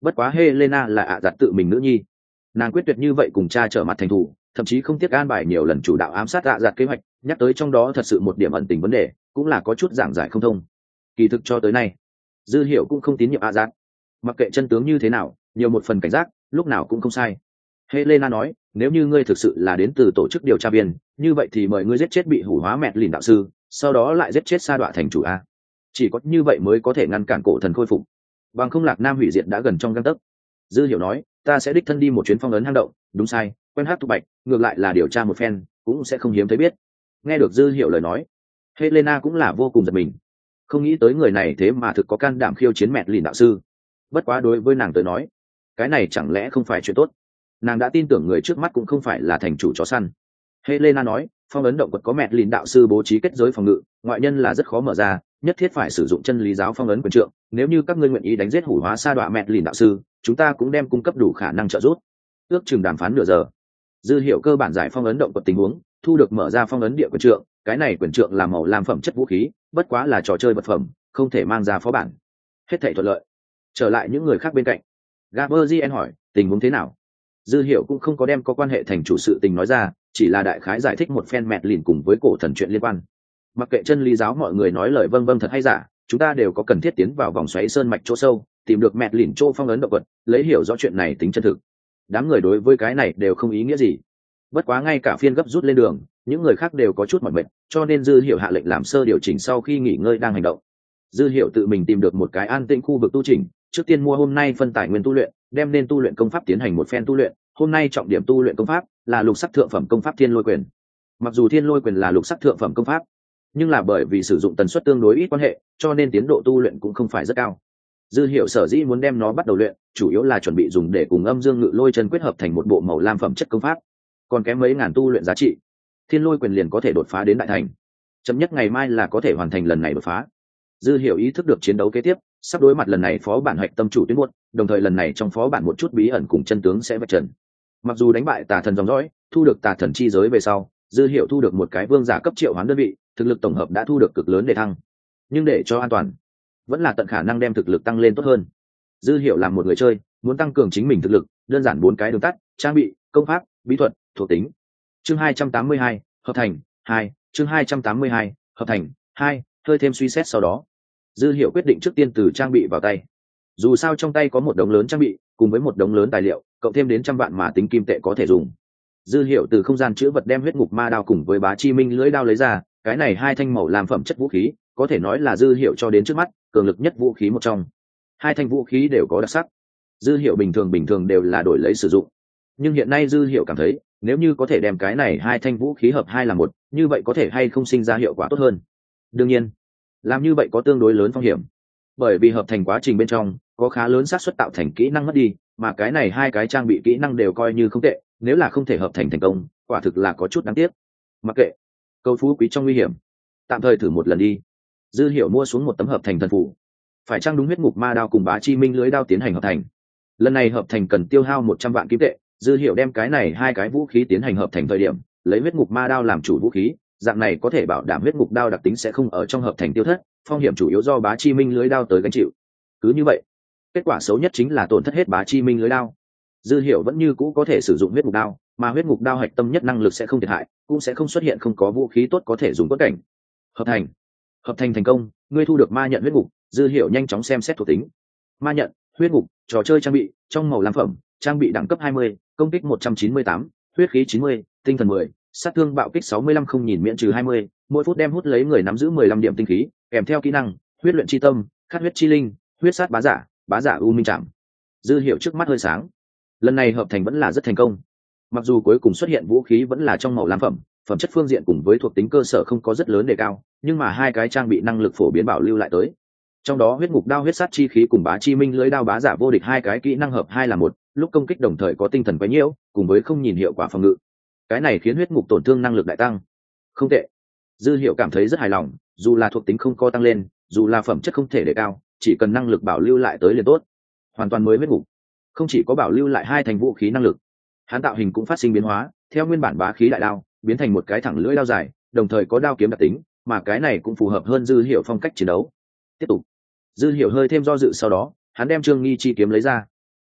Bất quá Helena là ạ giặt tự mình nữ nhi, nàng quyết tuyệt như vậy cùng cha trở mặt thành thủ, thậm chí không tiếc an bài nhiều lần chủ đạo ám sát ạ giặt kế hoạch, nhắc tới trong đó thật sự một điểm ẩn tình vấn đề, cũng là có chút giảng giải không thông. Kỳ thực cho tới nay, Dư Hiểu cũng không tín nhiệm ạ giặt, mặc kệ chân tướng như thế nào, nhiều một phần cảnh giác, lúc nào cũng không sai. Helena nói, nếu như ngươi thực sự là đến từ tổ chức điều tra viên, như vậy thì mời ngươi giết chết bị hủ hóa mẹ lìn đạo sư, sau đó lại giết chết sa đọa thành chủ a. Chỉ có như vậy mới có thể ngăn cản cổ thần khôi phục. Bằng không Lạc Nam hủy diệt đã gần trong gang tấc. Dư Hiểu nói, ta sẽ đích thân đi một chuyến phong ấn hang động, đúng sai, quen hát thục bạch, ngược lại là điều tra một phen, cũng sẽ không hiếm thấy biết. Nghe được Dư Hiểu lời nói, Helena cũng là vô cùng giật mình. Không nghĩ tới người này thế mà thực có can đảm khiêu chiến mẹ lìn đạo sư. Bất quá đối với nàng tới nói, cái này chẳng lẽ không phải chuyện tốt. Nàng đã tin tưởng người trước mắt cũng không phải là thành chủ chó săn. Helena nói, phong ấn động quật có mẹ lìn đạo sư bố trí kết giới phòng ngự, ngoại nhân là rất khó mở ra, nhất thiết phải sử dụng chân lý giáo phong ấn quyền trượng. Nếu như các ngươi nguyện ý đánh giết hủ hóa sa đọa mẹ lìn đạo sư, chúng ta cũng đem cung cấp đủ khả năng trợ giúp. Ước chừng đàm phán nửa giờ, Dư Hiểu cơ bản giải phong ấn động quật tình huống, thu được mở ra phong ấn địa quyền trượng. Cái này quyền trượng là màu lam phẩm chất vũ khí, bất quá là trò chơi vật phẩm, không thể mang ra phó bản. Hết thảy thuận lợi. Trở lại những người khác bên cạnh, Gabriel hỏi, tình huống thế nào? Dư Hiểu cũng không có đem có quan hệ thành chủ sự tình nói ra, chỉ là đại khái giải thích một phen mẹt lìn cùng với cổ thần chuyện liên quan. Mặc kệ chân lý giáo mọi người nói lời vâng vâng thật hay giả, chúng ta đều có cần thiết tiến vào vòng xoáy sơn mạch chỗ sâu, tìm được mẹt lìn chỗ phong ấn động vật, lấy hiểu rõ chuyện này tính chân thực. Đám người đối với cái này đều không ý nghĩa gì. Bất quá ngay cả phiên gấp rút lên đường, những người khác đều có chút mỏi mệt, cho nên Dư Hiểu hạ lệnh làm sơ điều chỉnh sau khi nghỉ ngơi đang hành động. Dư Hiểu tự mình tìm được một cái an tĩnh khu vực tu chỉnh, trước tiên mua hôm nay phân tài nguyên tu luyện, đem nên tu luyện công pháp tiến hành một phen tu luyện. Hôm nay trọng điểm tu luyện công pháp là lục sắc thượng phẩm công pháp Thiên Lôi Quyền. Mặc dù Thiên Lôi Quyền là lục sắc thượng phẩm công pháp, nhưng là bởi vì sử dụng tần suất tương đối ít quan hệ, cho nên tiến độ tu luyện cũng không phải rất cao. Dư Hiểu sở dĩ muốn đem nó bắt đầu luyện, chủ yếu là chuẩn bị dùng để cùng Âm Dương Ngự Lôi Chân kết hợp thành một bộ màu lam phẩm chất công pháp. Còn kém mấy ngàn tu luyện giá trị, Thiên Lôi Quyền liền có thể đột phá đến đại thành. Chậm nhất ngày mai là có thể hoàn thành lần này đột phá. Dư Hiểu ý thức được chiến đấu kế tiếp, sắp đối mặt lần này phó bản hạch tâm chủ tuyến muộn, đồng thời lần này trong phó bản một chút bí ẩn cùng chân tướng sẽ vạch trần. Mặc dù đánh bại tà thần dòng dõi, thu được tà thần chi giới về sau, Dư Hiểu thu được một cái vương giả cấp triệu hoán đơn vị, thực lực tổng hợp đã thu được cực lớn để thăng. Nhưng để cho an toàn, vẫn là tận khả năng đem thực lực tăng lên tốt hơn. Dư Hiểu làm một người chơi, muốn tăng cường chính mình thực lực, đơn giản bốn cái đường tắt: trang bị, công pháp, bí thuật, thuộc tính. Chương hai trăm tám mươi hai, hợp thành hai, chương hai trăm tám mươi hai, hợp thành hai, hơi thêm suy xét sau đó, Dư Hiểu quyết định trước tiên từ trang bị vào tay. Dù sao trong tay có một đống lớn trang bị, cùng với một đống lớn tài liệu, cộng thêm đến trăm vạn mà tính kim tệ có thể dùng. Dư Hiểu từ không gian chứa vật đem huyết ngục ma đao cùng với bá chi minh lưỡi đao lấy ra, cái này hai thanh màu làm phẩm chất vũ khí, có thể nói là Dư Hiểu cho đến trước mắt cường lực nhất vũ khí một trong. Hai thanh vũ khí đều có đặc sắc. Dư Hiểu bình thường bình thường đều là đổi lấy sử dụng, nhưng hiện nay Dư Hiểu cảm thấy, nếu như có thể đem cái này hai thanh vũ khí hợp hai là một, như vậy có thể hay không sinh ra hiệu quả tốt hơn. Đương nhiên, làm như vậy có tương đối lớn phong hiểm, bởi vì hợp thành quá trình bên trong có khá lớn xác suất tạo thành kỹ năng mất đi, mà cái này hai cái trang bị kỹ năng đều coi như không tệ, nếu là không thể hợp thành thành công, quả thực là có chút đáng tiếc. Mặc kệ, câu phú quý trong nguy hiểm, tạm thời thử một lần đi. Dư Hiểu mua xuống một tấm hợp thành thần phù, phải trang đúng huyết ngục ma đao cùng bá chi minh lưới đao tiến hành hợp thành. Lần này hợp thành cần tiêu hao một trăm vạn kim tệ. Dư Hiểu đem cái này hai cái vũ khí tiến hành hợp thành thời điểm, lấy huyết ngục ma đao làm chủ vũ khí, dạng này có thể bảo đảm huyết ngục đao đặc tính sẽ không ở trong hợp thành tiêu thất, phong hiểm chủ yếu do bá chi minh lưới đao tới gánh chịu. Cứ như vậy, kết quả xấu nhất chính là tổn thất hết bá chi minh lưới đao. Dư Hiểu vẫn như cũ có thể sử dụng huyết ngục đao, mà huyết ngục đao hạch tâm nhất năng lực sẽ không thiệt hại, cũng sẽ không xuất hiện không có vũ khí tốt có thể dùng tốt cảnh. Hợp thành, hợp thành thành công, ngươi thu được ma nhận huyết ngục. Dư Hiểu nhanh chóng xem xét thuộc tính. Ma nhận, huyết ngục, trò chơi trang bị, trong màu lam phẩm, trang bị đẳng cấp hai mươi, công kích một trăm chín mươi tám, huyết khí chín mươi, tinh thần mười, sát thương bạo kích sáu mươi lăm không nhìn miễn trừ hai mươi, mỗi phút đem hút lấy người nắm giữ mười lăm điểm tinh khí, kèm theo kỹ năng huyết luyện chi tâm, khát huyết chi linh, huyết sát bá giả, bá giả u minh trảm. Dư Hiểu trước mắt hơi sáng, lần này hợp thành vẫn là rất thành công. Mặc dù cuối cùng xuất hiện vũ khí vẫn là trong màu lam phẩm, phẩm chất phương diện cùng với thuộc tính cơ sở không có rất lớn đề cao, nhưng mà hai cái trang bị năng lực phổ biến bảo lưu lại tới. Trong đó huyết ngục đao huyết sát chi khí cùng bá chi minh lưới đao bá giả vô địch hai cái kỹ năng hợp hai là một, lúc công kích đồng thời có tinh thần quấy nhiễu, cùng với không nhìn hiệu quả phòng ngự. Cái này khiến huyết ngục tổn thương năng lực đại tăng. Không tệ. Dư Hiểu cảm thấy rất hài lòng, dù là thuộc tính không có tăng lên, dù là phẩm chất không thể đề cao, chỉ cần năng lực bảo lưu lại tới liền tốt. Hoàn toàn mới huyết ngục, không chỉ có bảo lưu lại hai thành vũ khí năng lực, hắn tạo hình cũng phát sinh biến hóa, theo nguyên bản bá khí đại đao biến thành một cái thẳng lưỡi đao dài, đồng thời có đao kiếm đặc tính, mà cái này cũng phù hợp hơn Dư Hiểu phong cách chiến đấu. Tiếp tục. Dư Hiểu hơi thêm do dự sau đó, hắn đem Trương Nghi chi kiếm lấy ra.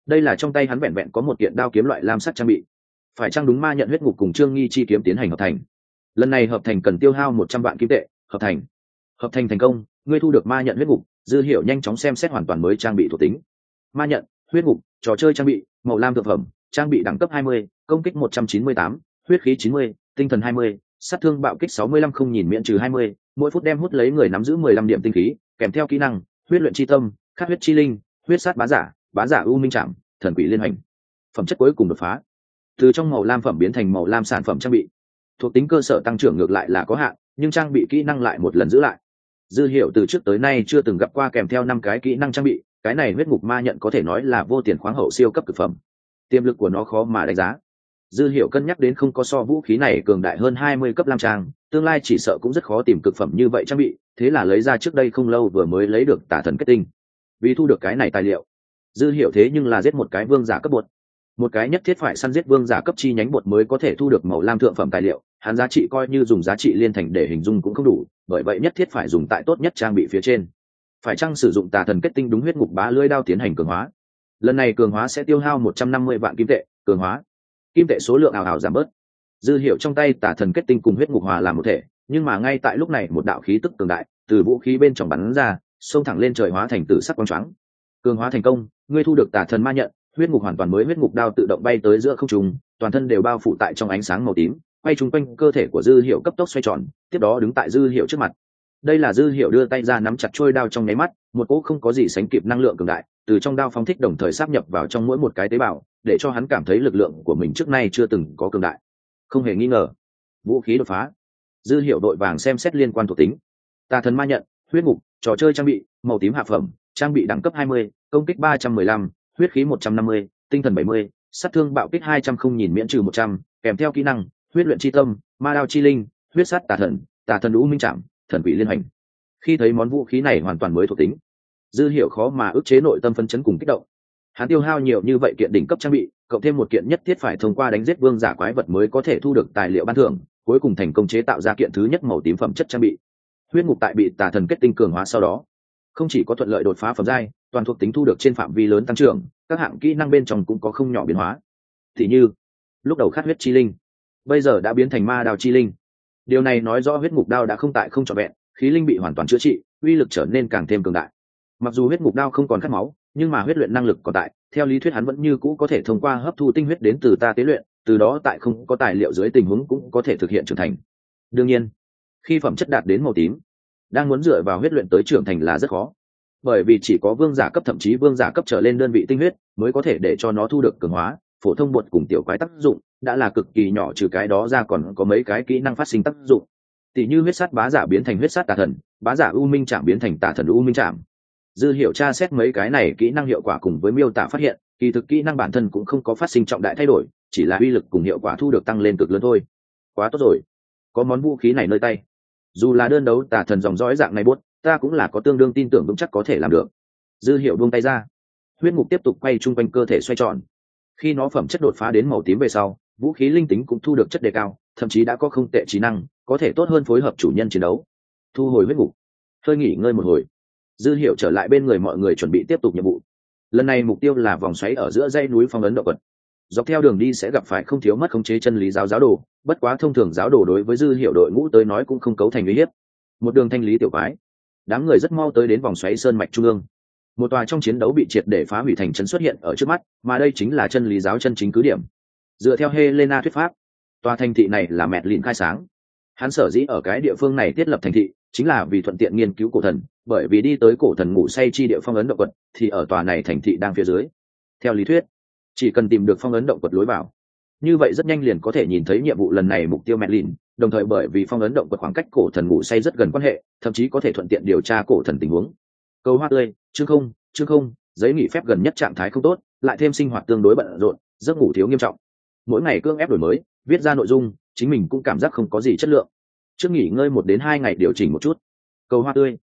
đây là trong tay hắn vẹn vẹn có một kiện đao kiếm loại lam sắc trang bị, phải chăng đúng ma nhận huyết ngục cùng trương nghi chi kiếm tiến hành hợp thành. Lần này hợp thành cần tiêu hao một trăm vạn kim tệ. Hợp thành hợp thành thành công, ngươi thu được ma nhận huyết ngục. Dư Hiểu nhanh chóng xem xét hoàn toàn mới trang bị thuộc tính. Ma nhận huyết ngục, trò chơi trang bị, màu lam thượng phẩm, trang bị đẳng cấp hai mươi, công kích một trăm chín mươi tám, huyết khí chín mươi, tinh thần hai mươi, sát thương bạo kích sáu mươi lăm, không nhìn miễn trừ hai mươi, mỗi phút đem hút lấy người nắm giữ mười lăm điểm tinh khí, kèm theo kỹ năng huyết luyện chi tâm, khát huyết chi linh, huyết sát bá giả, bá giả u minh trảm, thần quỷ liên hành. Phẩm chất cuối cùng đột phá, từ trong màu lam phẩm biến thành màu lam sản phẩm trang bị. Thuộc tính cơ sở tăng trưởng ngược lại là có hạn, nhưng trang bị kỹ năng lại một lần giữ lại. Dư Hiểu từ trước tới nay chưa từng gặp qua kèm theo năm cái kỹ năng trang bị, cái này huyết ngục ma nhận có thể nói là vô tiền khoáng hậu siêu cấp cực phẩm. Tiềm lực của nó khó mà đánh giá. Dư Hiểu cân nhắc đến không có so vũ khí này cường đại hơn hai mươi cấp lam trang, tương lai chỉ sợ cũng rất khó tìm cực phẩm như vậy trang bị, thế là lấy ra trước đây không lâu vừa mới lấy được Tà Thần kết tinh. Vì thu được cái này tài liệu, Dư Hiểu thế nhưng là giết một cái vương giả cấp bột, một cái nhất thiết phải săn giết vương giả cấp chi nhánh bột mới có thể thu được màu lam thượng phẩm tài liệu, hắn giá trị coi như dùng giá trị liên thành để hình dung cũng không đủ, bởi vậy nhất thiết phải dùng tại tốt nhất trang bị phía trên. Phải chăng sử dụng Tà Thần kết tinh đúng huyết ngục bá lưỡi đao tiến hành cường hóa. Lần này cường hóa sẽ tiêu hao một trăm năm mươi vạn kim tệ. Cường hóa kim tệ số lượng ảo ảo giảm bớt. Dư Hiểu trong tay Tà Thần kết tinh cùng huyết ngục hòa làm một thể, nhưng mà ngay tại lúc này một đạo khí tức cường đại từ vũ khí bên trong bắn ra, xông thẳng lên trời hóa thành tử sắc quang choáng. Cường hóa thành công, ngươi thu được Tà Thần ma nhận, huyết ngục hoàn toàn mới huyết ngục đao tự động bay tới giữa không trung, toàn thân đều bao phủ tại trong ánh sáng màu tím, quay chung quanh cơ thể của Dư Hiểu cấp tốc xoay tròn, tiếp đó đứng tại Dư Hiểu trước mặt. Đây là Dư Hiểu đưa tay ra nắm chặt trôi đao trong nháy mắt, một cỗ không có gì sánh kịp năng lượng cường đại từ trong đao phóng thích đồng thời sáp nhập vào trong mỗi một cái tế bào, để cho hắn cảm thấy lực lượng của mình trước nay chưa từng có cường đại. Không hề nghi ngờ, vũ khí đột phá. Dư Hiểu đội vàng xem xét liên quan thuộc tính. Tà Thần ma nhận, huyết ngục, trò chơi trang bị, màu tím hạ phẩm, trang bị đẳng cấp hai mươi, công kích ba trăm mười lăm, huyết khí một trăm năm mươi, tinh thần bảy mươi, sát thương bạo kích hai trăm, không nhìn miễn trừ một trăm, kèm theo kỹ năng huyết luyện chi tâm, ma đao chi linh, huyết sát tà thần, tà thần u minh trảm, thần quỷ liên hành. Khi thấy món vũ khí này hoàn toàn mới thuộc tính, Dư Hiểu khó mà ức chế nội tâm phấn chấn cùng kích động. Hắn tiêu hao nhiều như vậy kiện đỉnh cấp trang bị, cộng thêm một kiện nhất thiết phải thông qua đánh giết vương giả quái vật mới có thể thu được tài liệu ban thưởng, cuối cùng thành công chế tạo ra kiện thứ nhất màu tím phẩm chất trang bị. Huyết ngục tại bị Tà Thần kết tinh cường hóa sau đó, không chỉ có thuận lợi đột phá phẩm giai, toàn thuộc tính thu được trên phạm vi lớn tăng trưởng, các hạng kỹ năng bên trong cũng có không nhỏ biến hóa. Thì như, lúc đầu khát huyết chi linh, bây giờ đã biến thành ma đao chi linh. Điều này nói rõ huyết ngục đao đã không tại không trọn vẹn, khí linh bị hoàn toàn chữa trị, uy lực trở nên càng thêm cường đại. Mặc dù huyết ngục đao không còn khát máu, nhưng mà huyết luyện năng lực còn tại, theo lý thuyết hắn vẫn như cũ có thể thông qua hấp thu tinh huyết đến từ ta tế luyện, từ đó tại không có tài liệu dưới tình huống cũng có thể thực hiện trưởng thành. Đương nhiên, khi phẩm chất đạt đến màu tím, đang muốn dựa vào huyết luyện tới trưởng thành là rất khó, bởi vì chỉ có vương giả cấp thậm chí vương giả cấp trở lên đơn vị tinh huyết mới có thể để cho nó thu được cường hóa, phổ thông bột cùng tiểu quái tác dụng đã là cực kỳ nhỏ, trừ cái đó ra còn có mấy cái kỹ năng phát sinh tác dụng, tỷ như huyết sát bá giả biến thành huyết sát tà thần, bá giả u minh trảm biến thành tà thần u minh trảm. Dư Hiểu tra xét mấy cái này kỹ năng hiệu quả cùng với miêu tả phát hiện, kỳ thực kỹ năng bản thân cũng không có phát sinh trọng đại thay đổi, chỉ là uy lực cùng hiệu quả thu được tăng lên cực lớn thôi. Quá tốt rồi, có món vũ khí này nơi tay, dù là đơn đấu tà thần dòng dõi dạng này buốt, ta cũng là có tương đương tin tưởng vững chắc có thể làm được. Dư Hiểu buông tay ra, huyết ngục tiếp tục quay chung quanh cơ thể xoay tròn. Khi nó phẩm chất đột phá đến màu tím về sau, vũ khí linh tính cũng thu được chất đề cao, thậm chí đã có không tệ trí năng, có thể tốt hơn phối hợp chủ nhân chiến đấu. Thu hồi huyết ngục, hơi nghỉ ngơi một hồi, Dư Hiểu trở lại bên người mọi người chuẩn bị tiếp tục nhiệm vụ. Lần này mục tiêu là vòng xoáy ở giữa dãy núi phong ấn động vật. Dọc theo đường đi sẽ gặp phải không thiếu mất khống chế chân lý giáo giáo đồ, bất quá thông thường giáo đồ đối với Dư Hiểu đội ngũ tới nói cũng không cấu thành uy hiếp. Một đường thanh lý tiểu quái, đám người rất mau tới đến vòng xoáy sơn mạch trung ương. Một tòa trong chiến đấu bị triệt để phá hủy thành trấn xuất hiện ở trước mắt, mà đây chính là chân lý giáo chân chính cứ điểm. Dựa theo Helena thuyết pháp, tòa thành thị này là mẹ lìn khai sáng. Hắn sở dĩ ở cái địa phương này thiết lập thành thị, chính là vì thuận tiện nghiên cứu cổ thần, bởi vì đi tới cổ thần ngủ say chi địa phong ấn động quật, thì ở tòa này thành thị đang phía dưới. Theo lý thuyết, chỉ cần tìm được phong ấn động quật lối vào, như vậy rất nhanh liền có thể nhìn thấy nhiệm vụ lần này mục tiêu mẹ lìn, đồng thời bởi vì phong ấn động quật khoảng cách cổ thần ngủ say rất gần quan hệ, thậm chí có thể thuận tiện điều tra cổ thần tình huống. Câu hoa tươi, chương không, chương không, giấy nghỉ phép gần nhất trạng thái không tốt, lại thêm sinh hoạt tương đối bận rộn, giấc ngủ thiếu nghiêm trọng. Mỗi ngày cương ép đổi mới, viết ra nội dung, chính mình cũng cảm giác không có gì chất lượng. Trước nghỉ ngơi một đến hai ngày điều chỉnh một chút. Câu hoa tươi,